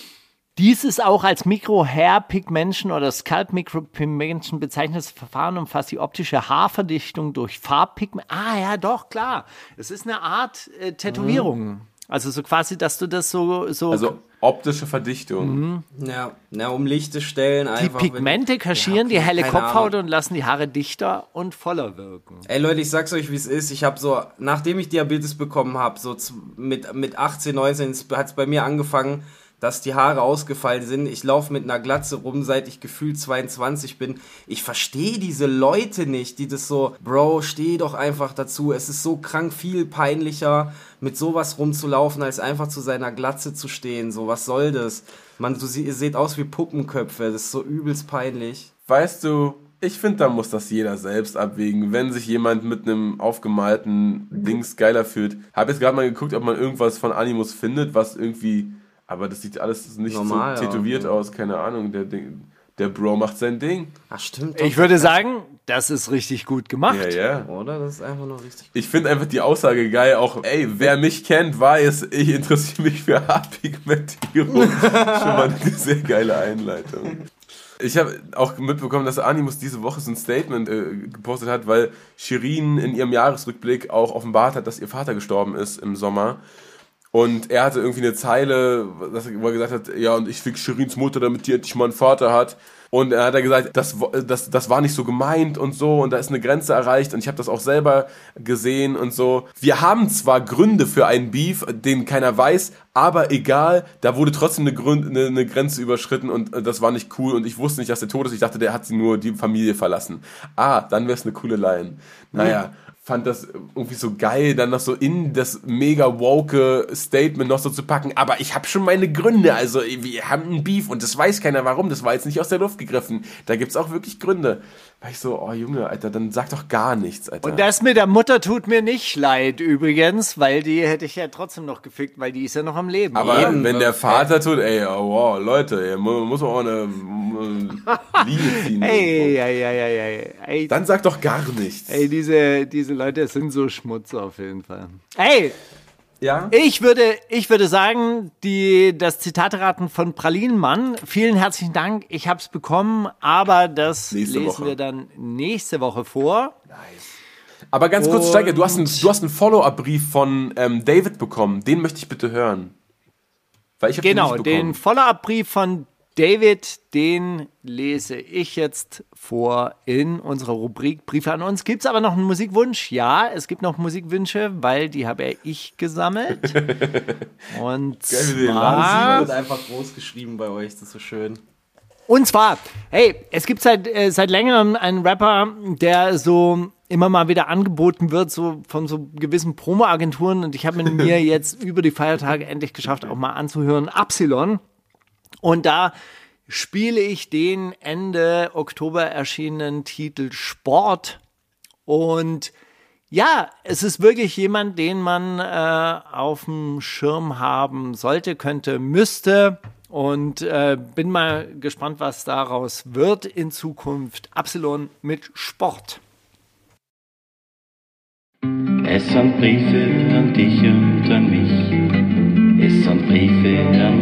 dies ist auch als Micro-Hair-Pigmentation oder Scalp-Micro-Pigmentation bezeichnetes Verfahren, umfasst die optische Haarverdichtung durch Farbpigment. Ah ja, doch, klar. Es ist eine Art äh, Tätowierung. Also so quasi, dass du das so... so Also optische Verdichtung. Ja, na, um lichte Stellen die einfach. Pigmente wenn- kaschieren Ja, die helle keine Kopfhaut Ahnung. und lassen die Haare dichter und voller wirken. Ey Leute, ich sag's euch, wie es ist. Ich habe so, nachdem ich Diabetes bekommen habe, so z- mit, mit achtzehn, neunzehn, hat es bei mir angefangen, dass die Haare ausgefallen sind. Ich laufe mit einer Glatze rum, seit ich gefühlt zweiundzwanzig bin. Ich verstehe diese Leute nicht, die das so, Bro, steh doch einfach dazu. Es ist so krank viel peinlicher, mit sowas rumzulaufen, als einfach zu seiner Glatze zu stehen. So, was soll das? Man, du, ihr seht aus wie Puppenköpfe. Das ist so übelst peinlich. Weißt du, ich finde, da muss das jeder selbst abwägen. Wenn sich jemand mit einem aufgemalten Dings geiler fühlt. Habe jetzt gerade mal geguckt, ob man irgendwas von Animus findet, was irgendwie... Aber das sieht alles nicht Normal so tätowiert aus, aus, keine Ahnung. Der, Ding- der Bro macht sein Ding. Ach, stimmt. Ich würde sagen, das ist richtig gut gemacht. Ja, ja. Oder? Das ist einfach nur richtig. Ich finde einfach die Aussage geil, auch, ey, wer mich kennt, weiß, ich interessiere mich für Haarpigmentierung. Schon mal eine sehr geile Einleitung. Ich habe auch mitbekommen, dass Animus diese Woche so ein Statement äh, gepostet hat, weil Shirin in ihrem Jahresrückblick auch offenbart hat, dass ihr Vater gestorben ist im Sommer. Und er hatte irgendwie eine Zeile, wo er gesagt hat, ja, und ich fick Shirins Mutter, damit die endlich mal einen Vater hat. Und er hat er gesagt, das, das, das war nicht so gemeint und so und da ist eine Grenze erreicht und ich habe das auch selber gesehen und so. Wir haben zwar Gründe für einen Beef, den keiner weiß, aber egal, da wurde trotzdem eine, Grund, eine, eine Grenze überschritten und das war nicht cool und ich wusste nicht, dass der tot ist. Ich dachte, der hat sie nur die Familie verlassen. Ah, dann wäre es eine coole Line. Naja. Fand das irgendwie so geil, dann noch so in das mega woke Statement noch so zu packen. Aber ich habe schon meine Gründe. Also wir haben einen Beef und das weiß keiner warum. Das war jetzt nicht aus der Luft gegriffen. Da gibt's auch wirklich Gründe. War ich so, oh Junge, Alter, dann sag doch gar nichts, Alter. Und das mit der Mutter tut mir nicht leid übrigens, weil die hätte ich ja trotzdem noch gefickt, weil die ist ja noch am Leben. Aber Eben. wenn der Vater tut, ey, oh, wow, Leute, ey, muss man auch eine äh, Linie ziehen. Ey, ey, ey, ey, ey. Dann sag doch gar nichts. Ey, diese, diese Leute sind so Schmutz auf jeden Fall. Ey, ja? ich würde, ich würde sagen, die, das Zitateraten von Pralinenmann, vielen herzlichen Dank, ich habe es bekommen, aber das nächste lesen Woche. wir dann nächste Woche vor. Nice. Aber ganz kurz, Und Steiger, du hast einen, du hast einen Follow-up-Brief von ähm, David bekommen. Den möchte ich bitte hören. Weil ich hab Genau, den, nicht den bekommen. Follow-up-Brief von David, den lese ich jetzt vor in unserer Rubrik Briefe an uns. Gibt es aber noch einen Musikwunsch? Ja, es gibt noch Musikwünsche, weil die habe ja ich gesammelt. Und Geil, wie du den zwar, Wird einfach groß geschrieben bei euch, das ist so schön. und zwar, hey, es gibt seit, äh, seit längerem einen Rapper, der so immer mal wieder angeboten wird, so von so gewissen Promo-Agenturen. Und ich habe mir jetzt über die Feiertage endlich geschafft, auch mal anzuhören. Absilon. Und da spiele ich den Ende Oktober erschienenen Titel Sport. Und ja, es ist wirklich jemand, den man äh, auf dem Schirm haben sollte, könnte, müsste. Und äh, bin mal gespannt, was daraus wird in Zukunft. Absilon mit Sport. Es sind Briefe an dich und an mich. Es sind Briefe an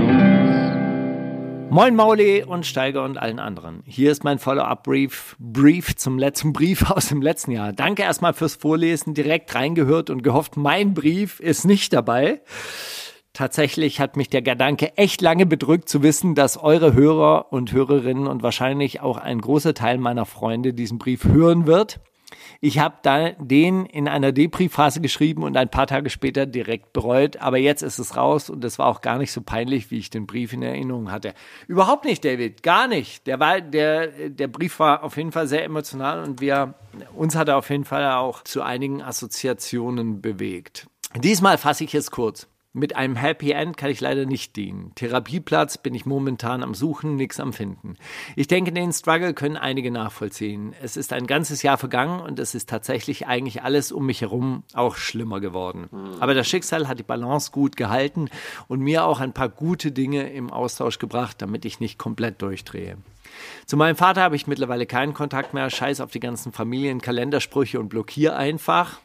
uns. Moin Mauli und Steiger und allen anderen. Hier ist mein Follow-up-Brief Brief zum letzten Brief aus dem letzten Jahr. Danke erstmal fürs Vorlesen, direkt reingehört und gehofft, mein Brief ist nicht dabei. Tatsächlich hat mich der Gedanke echt lange bedrückt zu wissen, dass eure Hörer und Hörerinnen und wahrscheinlich auch ein großer Teil meiner Freunde diesen Brief hören wird. Ich habe da den in einer Depri-Phase geschrieben und ein paar Tage später direkt bereut. Aber jetzt ist es raus und es war auch gar nicht so peinlich, wie ich den Brief in Erinnerung hatte. Überhaupt nicht, David, gar nicht. Der, war, der, der Brief war auf jeden Fall sehr emotional und wir, uns hat er auf jeden Fall auch zu einigen Assoziationen bewegt. Diesmal fasse ich es kurz. Mit einem Happy End kann ich leider nicht dienen. Therapieplatz bin ich momentan am Suchen, nichts am Finden. Ich denke, den Struggle können einige nachvollziehen. Es ist ein ganzes Jahr vergangen und es ist tatsächlich eigentlich alles um mich herum auch schlimmer geworden. Aber das Schicksal hat die Balance gut gehalten und mir auch ein paar gute Dinge im Austausch gebracht, damit ich nicht komplett durchdrehe. Zu meinem Vater habe ich mittlerweile keinen Kontakt mehr. Scheiß auf die ganzen Familienkalendersprüche und blockiere einfach.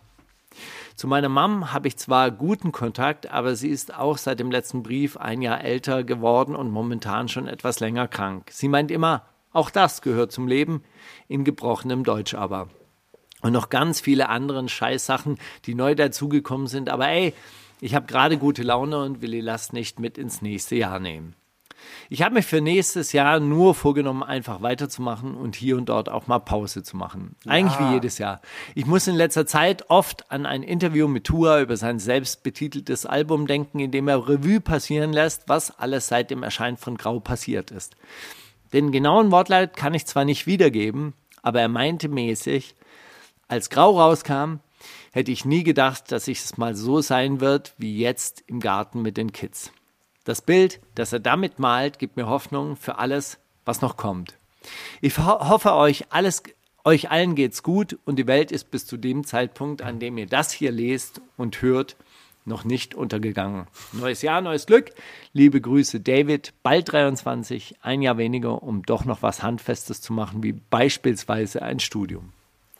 Zu meiner Mom habe ich zwar guten Kontakt, aber sie ist auch seit dem letzten Brief ein Jahr älter geworden und momentan schon etwas länger krank. Sie meint immer, auch das gehört zum Leben, in gebrochenem Deutsch aber. Und noch ganz viele andere Scheißsachen, die neu dazugekommen sind. Aber ey, ich habe gerade gute Laune und will die Last nicht mit ins nächste Jahr nehmen. Ich habe mir für nächstes Jahr nur vorgenommen, einfach weiterzumachen und hier und dort auch mal Pause zu machen. Eigentlich ja. wie jedes Jahr. Ich muss in letzter Zeit oft an ein Interview mit Tua über sein selbstbetiteltes Album denken, in dem er Revue passieren lässt, was alles seit dem Erscheinen von Grau passiert ist. Den genauen Wortlaut kann ich zwar nicht wiedergeben, aber er meinte mäßig, als Grau rauskam, hätte ich nie gedacht, dass es mal so sein wird, wie jetzt im Garten mit den Kids. Das Bild, das er damit malt, gibt mir Hoffnung für alles, was noch kommt. Ich ho- hoffe, euch, alles, euch allen geht's gut und die Welt ist bis zu dem Zeitpunkt, an dem ihr das hier lest und hört, noch nicht untergegangen. Neues Jahr, neues Glück. Liebe Grüße, David. Bald dreiundzwanzig, ein Jahr weniger, um doch noch was Handfestes zu machen, wie beispielsweise ein Studium.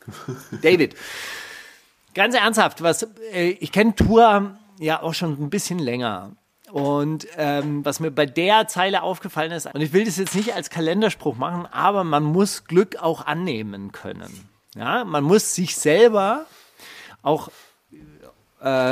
David, ganz ernsthaft, was, äh, ich kenne Tua ja auch schon ein bisschen länger. Und ähm, was mir bei der Zeile aufgefallen ist, und ich will das jetzt nicht als Kalenderspruch machen, aber man muss Glück auch annehmen können. Ja, man muss sich selber auch äh,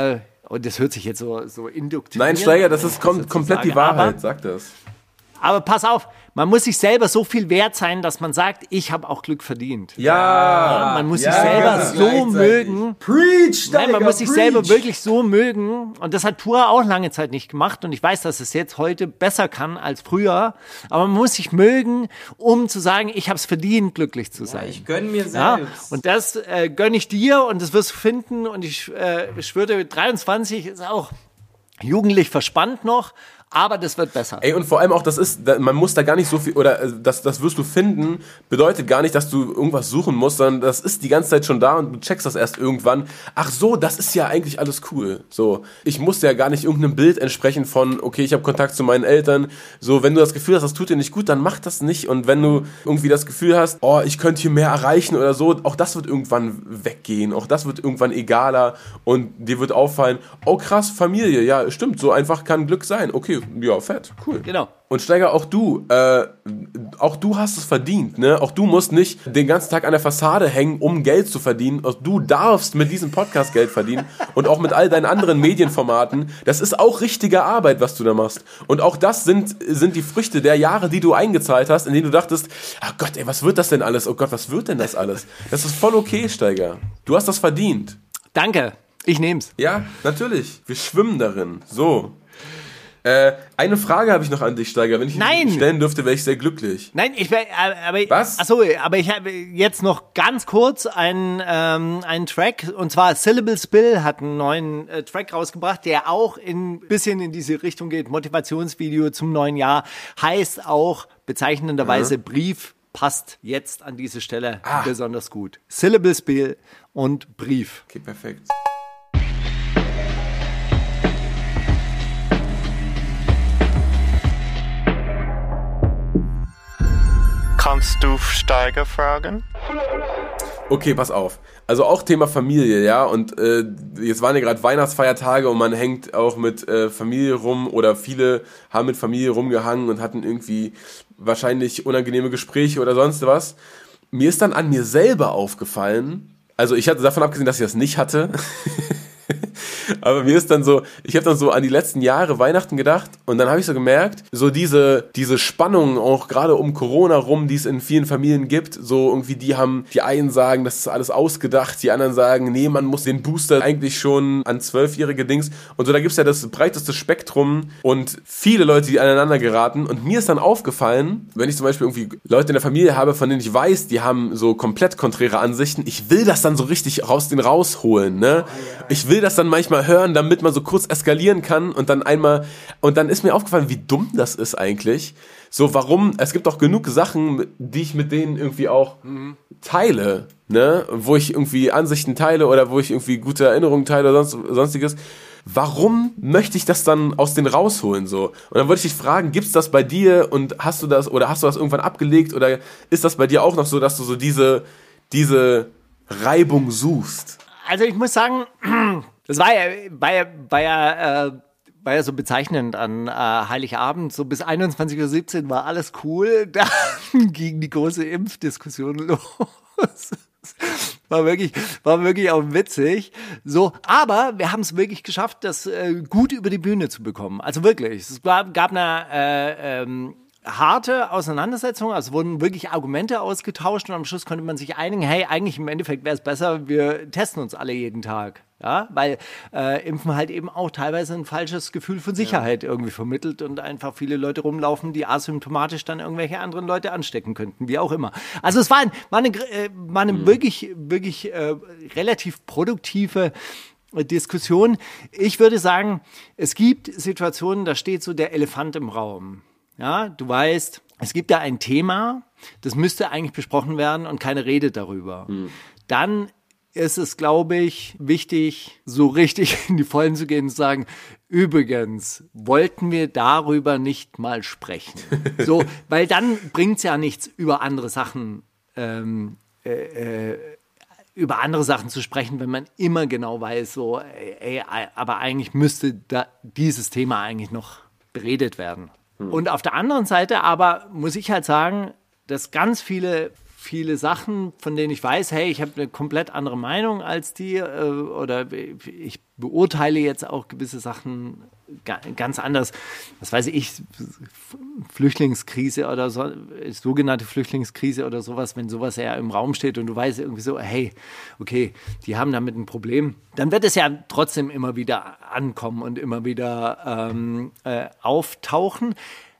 Und das hört sich jetzt so, so induktiv an. Nein, Steiger, das ist kom- komplett die Wahrheit, aber, sag das. Aber pass auf, man muss sich selber so viel wert sein, dass man sagt, ich habe auch Glück verdient. Ja. Man muss ja, sich selber ja, so mögen. Preach, Steiger, Nein, man muss sich preach. selber wirklich so mögen. Und das hat Pura auch lange Zeit nicht gemacht. Und ich weiß, dass es jetzt heute besser kann als früher. Aber man muss sich mögen, um zu sagen, ich habe es verdient, glücklich zu sein. Ja, ich gönn mir selbst. Ja, und das äh, gönne ich dir und das wirst du finden. Und ich äh, schwöre, dreiundzwanzig ist auch jugendlich verspannt noch. Aber das wird besser. Ey, und vor allem auch, das ist, man muss da gar nicht so viel, oder äh, das, das wirst du finden, bedeutet gar nicht, dass du irgendwas suchen musst, sondern das ist die ganze Zeit schon da und du checkst das erst irgendwann. Ach so, das ist ja eigentlich alles cool. So, ich muss ja gar nicht irgendeinem Bild entsprechen von, okay, ich habe Kontakt zu meinen Eltern. So, wenn du das Gefühl hast, das tut dir nicht gut, dann mach das nicht. Und wenn du irgendwie das Gefühl hast, oh, ich könnte hier mehr erreichen oder so, auch das wird irgendwann weggehen. Auch das wird irgendwann egaler und dir wird auffallen, oh krass, Familie, ja, stimmt, so einfach kann Glück sein. Okay, ja, fett, cool. Genau. Und Steiger, auch du, äh, auch du hast es verdient, ne? Auch du musst nicht den ganzen Tag an der Fassade hängen, um Geld zu verdienen. Auch du darfst mit diesem Podcast Geld verdienen und auch mit all deinen anderen Medienformaten. Das ist auch richtige Arbeit, was du da machst. Und auch das sind, sind die Früchte der Jahre, die du eingezahlt hast, in denen du dachtest, ach Gott, ey, was wird das denn alles? Oh Gott, was wird denn das alles? Das ist voll okay, Steiger. Du hast das verdient. Danke, ich nehm's. Ja, natürlich. Wir schwimmen darin. So. Äh, eine Frage habe ich noch an dich, Steiger. Wenn ich Nein. die stellen dürfte, wäre ich sehr glücklich. Nein, ich wär, aber Was? Achso, aber ich habe jetzt noch ganz kurz einen ähm, einen Track, und zwar Syllable Spill hat einen neuen äh, Track rausgebracht, der auch ein bisschen in diese Richtung geht. Motivationsvideo zum neuen Jahr, heißt auch bezeichnenderweise Ja. Brief, passt jetzt an diese Stelle Ah. besonders gut. Syllable Spill und Brief. Okay, perfekt. Kannst du Steiger fragen? Okay, pass auf. Also auch Thema Familie, ja. Und äh, jetzt waren ja gerade Weihnachtsfeiertage und man hängt auch mit äh, Familie rum oder viele haben mit Familie rumgehangen und hatten irgendwie wahrscheinlich unangenehme Gespräche oder sonst was. Mir ist dann an mir selber aufgefallen, also ich hatte davon abgesehen, dass ich das nicht hatte, aber mir ist dann so, ich habe dann so an die letzten Jahre Weihnachten gedacht und dann habe ich so gemerkt, so diese diese Spannung auch gerade um Corona rum, die es in vielen Familien gibt, so irgendwie die haben, die einen sagen, das ist alles ausgedacht, die anderen sagen, nee, man muss den Booster eigentlich schon an zwölfjährige Dings und so, da gibt's ja das breiteste Spektrum und viele Leute, die aneinander geraten und mir ist dann aufgefallen, wenn ich zum Beispiel irgendwie Leute in der Familie habe, von denen ich weiß, die haben so komplett konträre Ansichten, ich will das dann so richtig aus den rausholen, ne? Ich will das dann manchmal hören, damit man so kurz eskalieren kann und dann einmal, und dann ist mir aufgefallen, wie dumm das ist eigentlich. So, warum, es gibt auch genug Sachen, die ich mit denen irgendwie auch mhm. teile, ne, wo ich irgendwie Ansichten teile oder wo ich irgendwie gute Erinnerungen teile oder sonst, sonstiges. Warum möchte ich das dann aus denen rausholen, so? Und dann wollte ich dich fragen, gibt's das bei dir und hast du das, oder hast du das irgendwann abgelegt oder ist das bei dir auch noch so, dass du so diese, diese Reibung suchst? Also ich muss sagen, das war ja, war ja, war ja, äh, war ja so bezeichnend an äh, Heiligabend. So bis einundzwanzig Uhr siebzehn war alles cool. Dann ging die große Impfdiskussion los. War wirklich, war wirklich auch witzig. So, aber wir haben es wirklich geschafft, das äh, gut über die Bühne zu bekommen. Also wirklich. Es gab, gab eine äh, ähm, harte Auseinandersetzung, also wurden wirklich Argumente ausgetauscht und am Schluss konnte man sich einigen, hey, eigentlich im Endeffekt wäre es besser, wir testen uns alle jeden Tag. Ja, weil äh, Impfen halt eben auch teilweise ein falsches Gefühl von Sicherheit ja. irgendwie vermittelt und einfach viele Leute rumlaufen, die asymptomatisch dann irgendwelche anderen Leute anstecken könnten, wie auch immer. Also es war, ein, war eine, war eine mhm. wirklich, wirklich äh, relativ produktive Diskussion. Ich würde sagen, es gibt Situationen, da steht so der Elefant im Raum. Ja, du weißt, es gibt da ein Thema, das müsste eigentlich besprochen werden und keine Rede darüber. Mhm. Dann ist es, glaube ich, wichtig, so richtig in die Vollen zu gehen und zu sagen, übrigens, wollten wir darüber nicht mal sprechen. So, weil dann bringt's ja nichts, über andere Sachen, ähm, äh, äh, über andere Sachen zu sprechen, wenn man immer genau weiß, so, ey, aber eigentlich müsste da dieses Thema eigentlich noch beredet werden. Hm. Und auf der anderen Seite aber muss ich halt sagen, dass ganz viele viele Sachen, von denen ich weiß, hey, ich habe eine komplett andere Meinung als die äh, oder ich beurteile jetzt auch gewisse Sachen ga, ganz anders. Was weiß ich, Flüchtlingskrise oder so, sogenannte Flüchtlingskrise oder sowas, wenn sowas ja im Raum steht und du weißt irgendwie so, hey, okay, die haben damit ein Problem, dann wird es ja trotzdem immer wieder ankommen und immer wieder ähm, äh, auftauchen.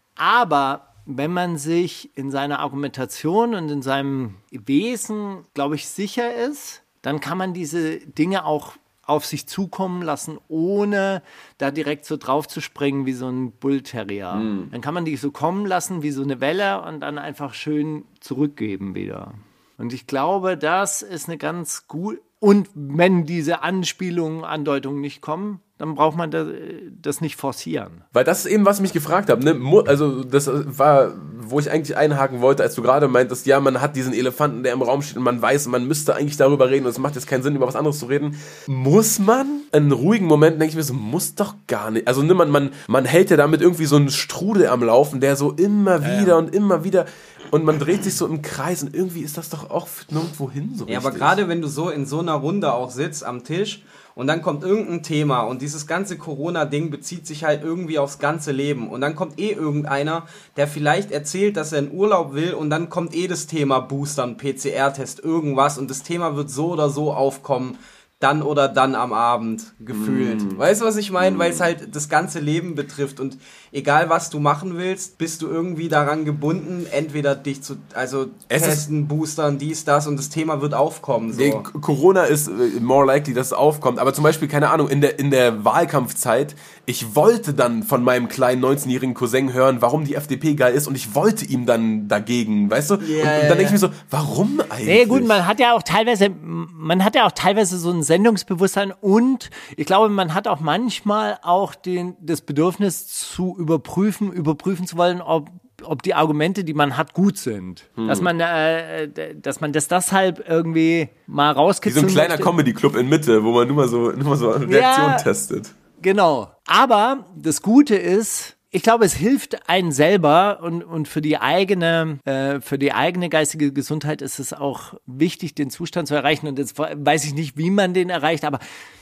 Aber wenn man sich in seiner Argumentation und in seinem Wesen, glaube ich, sicher ist, dann kann man diese Dinge auch auf sich zukommen lassen, ohne da direkt so drauf zu springen wie so ein Bullterrier. Mm. Dann kann man die so kommen lassen wie so eine Welle und dann einfach schön zurückgeben wieder. Und ich glaube, das ist eine ganz gut. Und wenn diese Anspielungen, Andeutungen nicht kommen, dann braucht man das nicht forcieren. Weil das ist eben, was ich mich gefragt habe. Ne? Also das war, wo ich eigentlich einhaken wollte, als du gerade meintest, ja, man hat diesen Elefanten, der im Raum steht und man weiß, man müsste eigentlich darüber reden und es macht jetzt keinen Sinn, über was anderes zu reden. Muss man? In einem ruhigen Moment denke ich mir so, muss doch gar nicht. Also ne, man, man, man hält ja damit irgendwie so einen Strudel am Laufen, der so immer wieder ja, ja. und immer wieder... Und man dreht sich so im Kreis und irgendwie ist das doch auch nirgendwo hin so Ja, richtig. aber gerade wenn du so in so einer Runde auch sitzt am Tisch und dann kommt irgendein Thema und dieses ganze Corona-Ding bezieht sich halt irgendwie aufs ganze Leben und dann kommt eh irgendeiner, der vielleicht erzählt, dass er in Urlaub will und dann kommt eh das Thema Boostern, P C R-Test, irgendwas und das Thema wird so oder so aufkommen, dann oder dann am Abend gefühlt. Mm. Weißt du, was ich meine? Mm. Weil es halt das ganze Leben betrifft und egal, was du machen willst, bist du irgendwie daran gebunden, entweder dich zu, also es testen, boostern, dies, das und das Thema wird aufkommen. So. Nee, Corona ist more likely, dass es aufkommt, aber zum Beispiel, keine Ahnung, in der, in der Wahlkampfzeit, ich wollte dann von meinem kleinen neunzehnjährigen Cousin hören, warum die F D P geil ist und ich wollte ihm dann dagegen, weißt du? Yeah, und, und dann denke ich mir so, warum eigentlich? Nee, gut, man hat ja auch teilweise, man hat ja auch teilweise so ein Sendungsbewusstsein und ich glaube, man hat auch manchmal auch den, das Bedürfnis zu überprüfen, überprüfen zu wollen, ob, ob die Argumente, die man hat, gut sind. Hm. Dass man, äh, dass man das deshalb irgendwie mal rauskitzeln Wie so ein kleiner Comedy-Club in Mitte, wo man nur mal so, nur mal so Reaktionen ja, testet. Genau. Aber das Gute ist, ich glaube, es hilft einen selber und, und für die eigene, äh, für die eigene geistige Gesundheit ist es auch wichtig, den Zustand zu erreichen. Und jetzt weiß ich nicht, wie man den erreicht, aber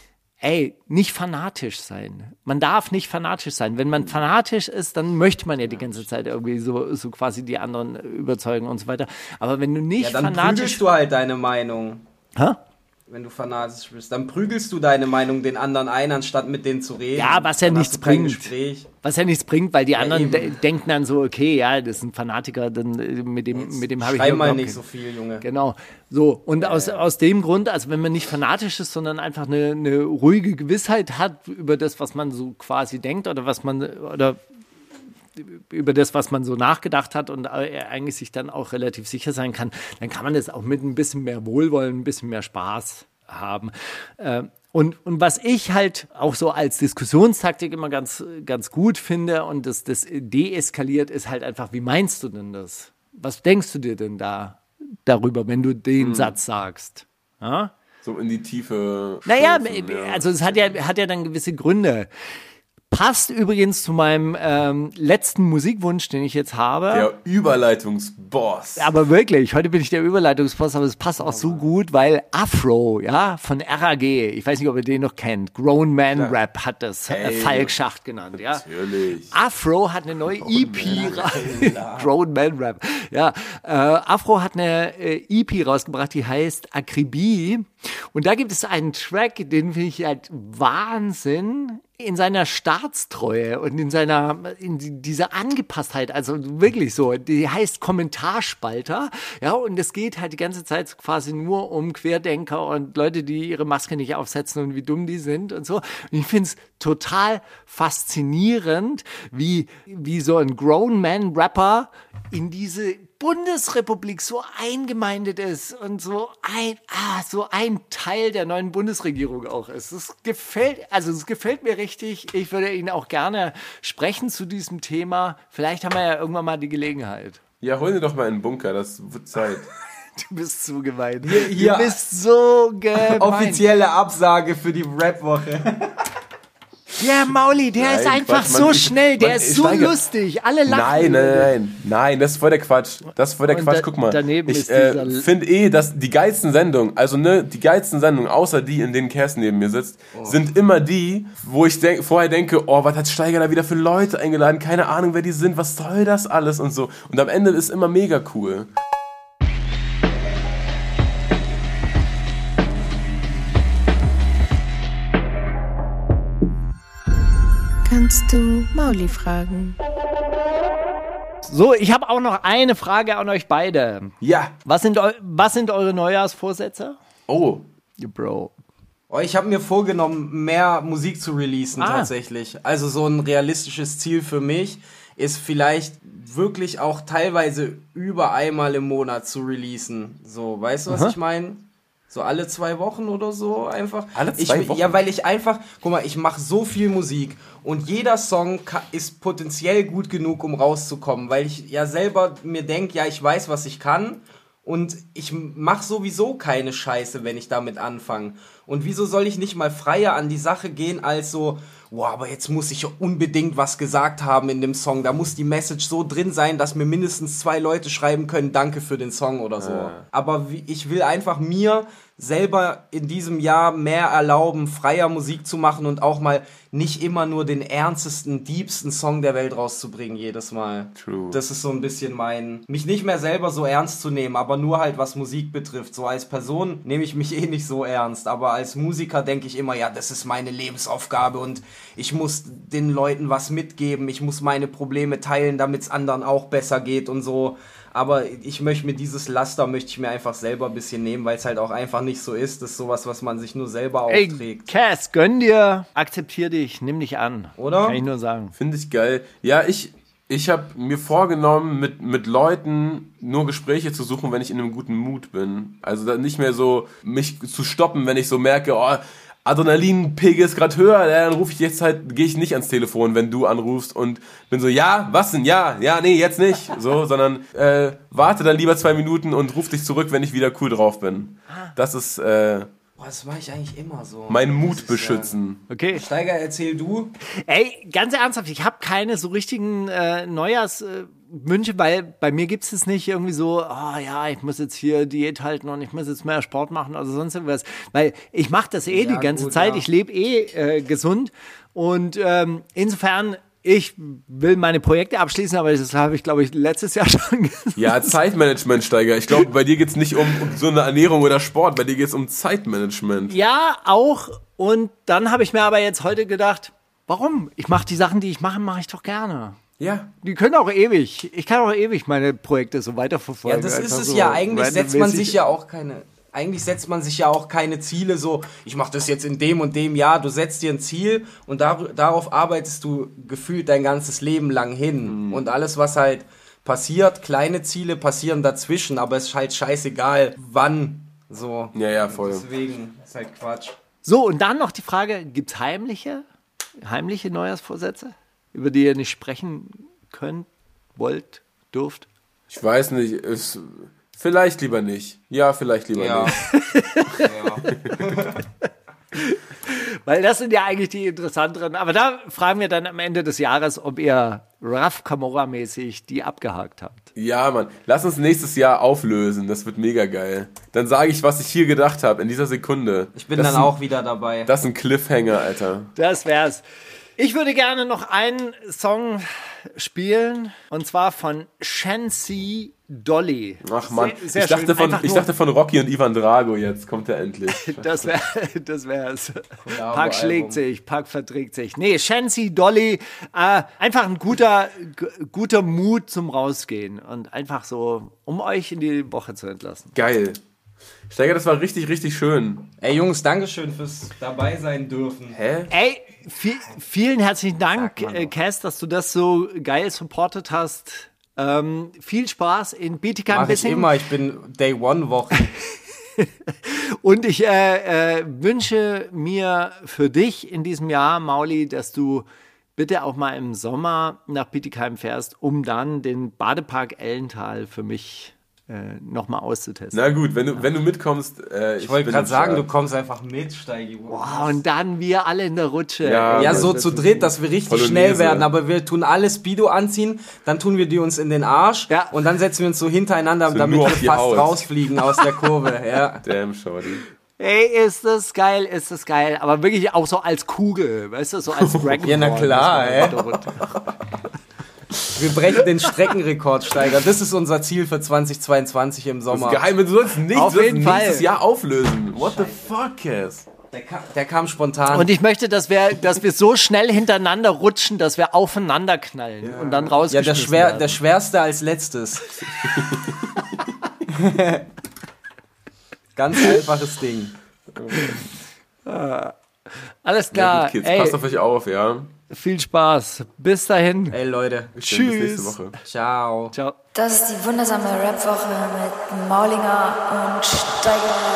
ey, nicht fanatisch sein. Man darf nicht fanatisch sein. Wenn man fanatisch ist, dann möchte man ja die ganze Zeit irgendwie so, so quasi die anderen überzeugen und so weiter. Aber wenn du nicht ja, dann fanatisch... prügelst du halt deine Meinung. Hä? Wenn du fanatisch bist, dann prügelst du deine Meinung den anderen ein, anstatt mit denen zu reden. Ja, was ja dann nichts bringt. Gespräch. Was ja nichts bringt, weil die ja, anderen de- eben. denken dann so, okay, ja, das ist ein Fanatiker, dann mit dem, mit dem habe ich Schreib ja mal überhaupt nicht kein- so viel, Junge. Genau. So, und Ja, aus, ja. aus dem Grund, also wenn man nicht fanatisch ist, sondern einfach eine, eine ruhige Gewissheit hat über das, was man so quasi denkt oder was man, oder über das, was man so nachgedacht hat und eigentlich sich dann auch relativ sicher sein kann, dann kann man das auch mit ein bisschen mehr Wohlwollen, ein bisschen mehr Spaß haben. Äh, Und, und was ich halt auch so als Diskussionstaktik immer ganz, ganz gut finde und das, das deeskaliert, ist halt einfach, wie meinst du denn das? Was denkst du dir denn da darüber, wenn du den hm. Satz sagst? Ja? So in die Tiefe. Naja, stürzen, ja. also es hat ja, hat ja dann gewisse Gründe. Passt übrigens zu meinem ähm, letzten Musikwunsch, den ich jetzt habe. Der Überleitungsboss. Aber wirklich, heute bin ich der Überleitungsboss, aber es passt auch so gut, weil Afro, ja, von R A G, ich weiß nicht, ob ihr den noch kennt, Grown Man ja. Rap hat das hey, Falk Schacht genannt, ja. Natürlich. Afro hat eine neue Grown E P, ra- Grown Man Rap, ja. Äh, Afro hat eine äh, E P rausgebracht, die heißt Akribie. Und da gibt es einen Track, den finde ich halt Wahnsinn in seiner Staatstreue und in seiner, in dieser Angepasstheit, also wirklich so, die heißt Kommentarspalter, ja, und es geht halt die ganze Zeit quasi nur um Querdenker und Leute, die ihre Maske nicht aufsetzen und wie dumm die sind und so. Und ich finde es total faszinierend, wie, wie so ein Grown-Man-Rapper in diese Bundesrepublik so eingemeindet ist und so ein, ah, so ein Teil der neuen Bundesregierung auch ist. Das gefällt, also es gefällt mir richtig. Ich würde ihn auch gerne sprechen zu diesem Thema. Vielleicht haben wir ja irgendwann mal die Gelegenheit. Ja, hol dir doch mal einen Bunker, das wird Zeit. Du bist so gemein. Hier, hier. Du bist so gemein. Offizielle Absage für die Rap-Woche. Ja, Mauli, der Nein, ist einfach Quatsch, man, so ich- schnell, der man, ist ich so steigere- lustig. Alle lachen. Nein, nein, nein, nein, das ist voll der Quatsch. Das ist voll der Und Quatsch, da- guck mal. daneben ich ist äh, dieser- finde eh, dass die geilsten Sendungen, also ne, die geilsten Sendungen, außer die, in denen Kerstin neben mir sitzt, sind immer die, wo ich denk, vorher denke, oh, was hat Steiger da wieder für Leute eingeladen? Keine Ahnung, wer die sind, was soll das alles und so. Und am Ende ist immer mega cool. Kannst du Mauli fragen? So, ich habe auch noch eine Frage an euch beide. Ja. Was sind, eu was sind eure Neujahrsvorsätze? Oh. Ja, Bro. Oh, ich habe mir vorgenommen, mehr Musik zu releasen Ah. tatsächlich. Also so ein realistisches Ziel für mich ist vielleicht wirklich auch teilweise über einmal im Monat zu releasen. So, weißt du, was Aha. ich meine? So alle zwei Wochen oder so einfach. Alle zwei ich, Wochen? Ja, weil ich einfach, guck mal, ich mache so viel Musik und jeder Song ka- ist potenziell gut genug, um rauszukommen, weil ich ja selber mir denke, ja, ich weiß, was ich kann und ich mache sowieso keine Scheiße, wenn ich damit anfange. Und wieso soll ich nicht mal freier an die Sache gehen, als so, wow, aber jetzt muss ich unbedingt was gesagt haben in dem Song. Da muss die Message so drin sein, dass mir mindestens zwei Leute schreiben können, danke für den Song oder so. Ah. Aber wie, ich will einfach mir selber in diesem Jahr mehr erlauben, freier Musik zu machen und auch mal nicht immer nur den ernstesten, diebsten Song der Welt rauszubringen jedes Mal. True. Das ist so ein bisschen mein, mich nicht mehr selber so ernst zu nehmen, aber nur halt was Musik betrifft. So als Person nehme ich mich eh nicht so ernst, aber als Musiker denke ich immer, ja, das ist meine Lebensaufgabe und ich muss den Leuten was mitgeben, ich muss meine Probleme teilen, damit es anderen auch besser geht und so. Aber ich möchte mir dieses Laster, möchte ich mir einfach selber ein bisschen nehmen, weil es halt auch einfach nicht so ist. Das ist sowas, was man sich nur selber Ey, aufträgt. Cass, gönn dir, akzeptier dich, nimm dich an. Oder? Kann ich nur sagen. Finde ich geil. Ja, ich, ich habe mir vorgenommen, mit, mit Leuten nur Gespräche zu suchen, wenn ich in einem guten Mut bin. Also dann nicht mehr so, mich zu stoppen, wenn ich so merke, oh, Adrenalinpegel ist gerade höher, ja, dann rufe ich jetzt halt, gehe ich nicht ans Telefon, wenn du anrufst und bin so, ja, was denn, ja, ja, nee, jetzt nicht, so, sondern äh, warte dann lieber zwei Minuten und ruf dich zurück, wenn ich wieder cool drauf bin. Das ist äh, Boah, das mache ich eigentlich immer so. mein muss Mut ich beschützen. Okay. sagen. Steiger, erzähl du. Ey, ganz ernsthaft, ich habe keine so richtigen äh, Neujahrswünsche, äh, weil bei mir gibt es nicht irgendwie so, ah ja, ich muss jetzt hier Diät halten und ich muss jetzt mehr Sport machen oder sonst irgendwas. Weil ich mache das eh Ja, die ganze gut, Zeit, ja. ich lebe eh äh, gesund und ähm, insofern, ich will meine Projekte abschließen, aber das habe ich, glaube ich, letztes Jahr schon gesagt. Ja, Zeitmanagement, Steiger. Ich glaube, bei dir geht's nicht um, um so eine Ernährung oder Sport, bei dir geht's um Zeitmanagement. Ja, auch. Und dann habe ich mir aber jetzt heute gedacht, warum? Ich mache die Sachen, die ich mache, mache ich doch gerne. Ja. Die können auch ewig. Ich kann auch ewig meine Projekte so Ja, weiterverfolgen. das ist Einfach es so ja. Eigentlich setzt man randommäßig. sich ja auch keine. Eigentlich setzt man sich ja auch keine Ziele so, ich mache das jetzt in dem und dem Jahr. Du setzt dir ein Ziel und dar darauf arbeitest du gefühlt dein ganzes Leben lang hin. Mhm. Und alles, was halt passiert, kleine Ziele passieren dazwischen, aber es ist halt scheißegal, wann. So. Ja, ja, voll. Deswegen ist halt Quatsch. So, und dann noch die Frage, gibt es heimliche, heimliche Neujahrsvorsätze, über die ihr nicht sprechen könnt, wollt, dürft? Ich weiß nicht, ist vielleicht lieber nicht. Ja, vielleicht lieber Ja. nicht. ja. Weil das sind ja eigentlich die interessanteren. Aber da fragen wir dann am Ende des Jahres, ob ihr Raf Camorra-mäßig die abgehakt habt. Ja, Mann. Lass uns nächstes Jahr auflösen. Das wird mega geil. Dann sage ich, was ich hier gedacht habe, in dieser Sekunde. Ich bin das dann ist ein, auch wieder dabei. Das ist ein Cliffhanger, Alter. Das wär's. Ich würde gerne noch einen Song spielen, und zwar von Shancy Dolly. Ach man, Sehr, sehr ich, dachte schön. von, Einfach ich nur- dachte von Rocky und Ivan Drago, jetzt kommt er endlich. Das wäre, das wär's. Collabo-Album. Pack schlägt sich, Pack verträgt sich. Nee, Shancy Dolly, äh, einfach ein guter, g- guter Mut zum Rausgehen und einfach so, um euch in die Woche zu entlassen. Geil. Steiger, das war richtig, richtig schön. Ey Jungs, Dankeschön fürs dabei sein dürfen. Hä? Ey, viel, vielen herzlichen Dank, äh, Cass, dass du das so geil supportet hast. Ähm, viel Spaß in Bietigheim Mach ich Bissing. immer, ich bin Day One Woche. Und ich äh, äh, wünsche mir für dich in diesem Jahr, Mauli, dass du bitte auch mal im Sommer nach Bietigheim fährst, um dann den Badepark Ellental für mich äh, nochmal auszutesten. Na gut, wenn du, wenn du mitkommst. Äh, ich Ich wollte bin gerade am sagen, du Start. kommst einfach mit, Steigi. Boah, und dann wir alle in der Rutsche. Ja, ey. Ja, das so ist zu dritt, dass wir richtig Polonaise. schnell werden, aber wir tun alle Speedo anziehen, dann tun wir die uns in den Arsch Ja. und dann setzen wir uns so hintereinander, So damit nur wir auf die fast Haut. rausfliegen aus der Kurve. Ja. Damn, Shorty. Ey, ist das geil, ist das geil. Aber wirklich auch so als Kugel, weißt du, so als Dragon Ja, na Ball, klar, dass man ey. runter, runter. Wir brechen den Streckenrekord, Steiger. Das ist unser Ziel für zweitausendzweiundzwanzig im Das Sommer. ist geheim, du sollst nicht Auf du sollst jeden nächstes Fall. Jahr auflösen. What the fuck, Cass? Der kam, der kam spontan. Und ich möchte, dass wir, dass wir so schnell hintereinander rutschen, dass wir aufeinander knallen und dann ja, rausgeschmissen der, schwer, werden. der schwerste als letztes. Ganz einfaches Ding. Alles Ja, klar. gut, Kids, Ey, passt auf euch auf, ja? viel Spaß. Bis dahin. Ey, Leute. Bis dann, bis Tschüss. nächste Woche. Ciao. Ciao. Das ist die wundersame Rap-Woche mit Maulinger und Steiger.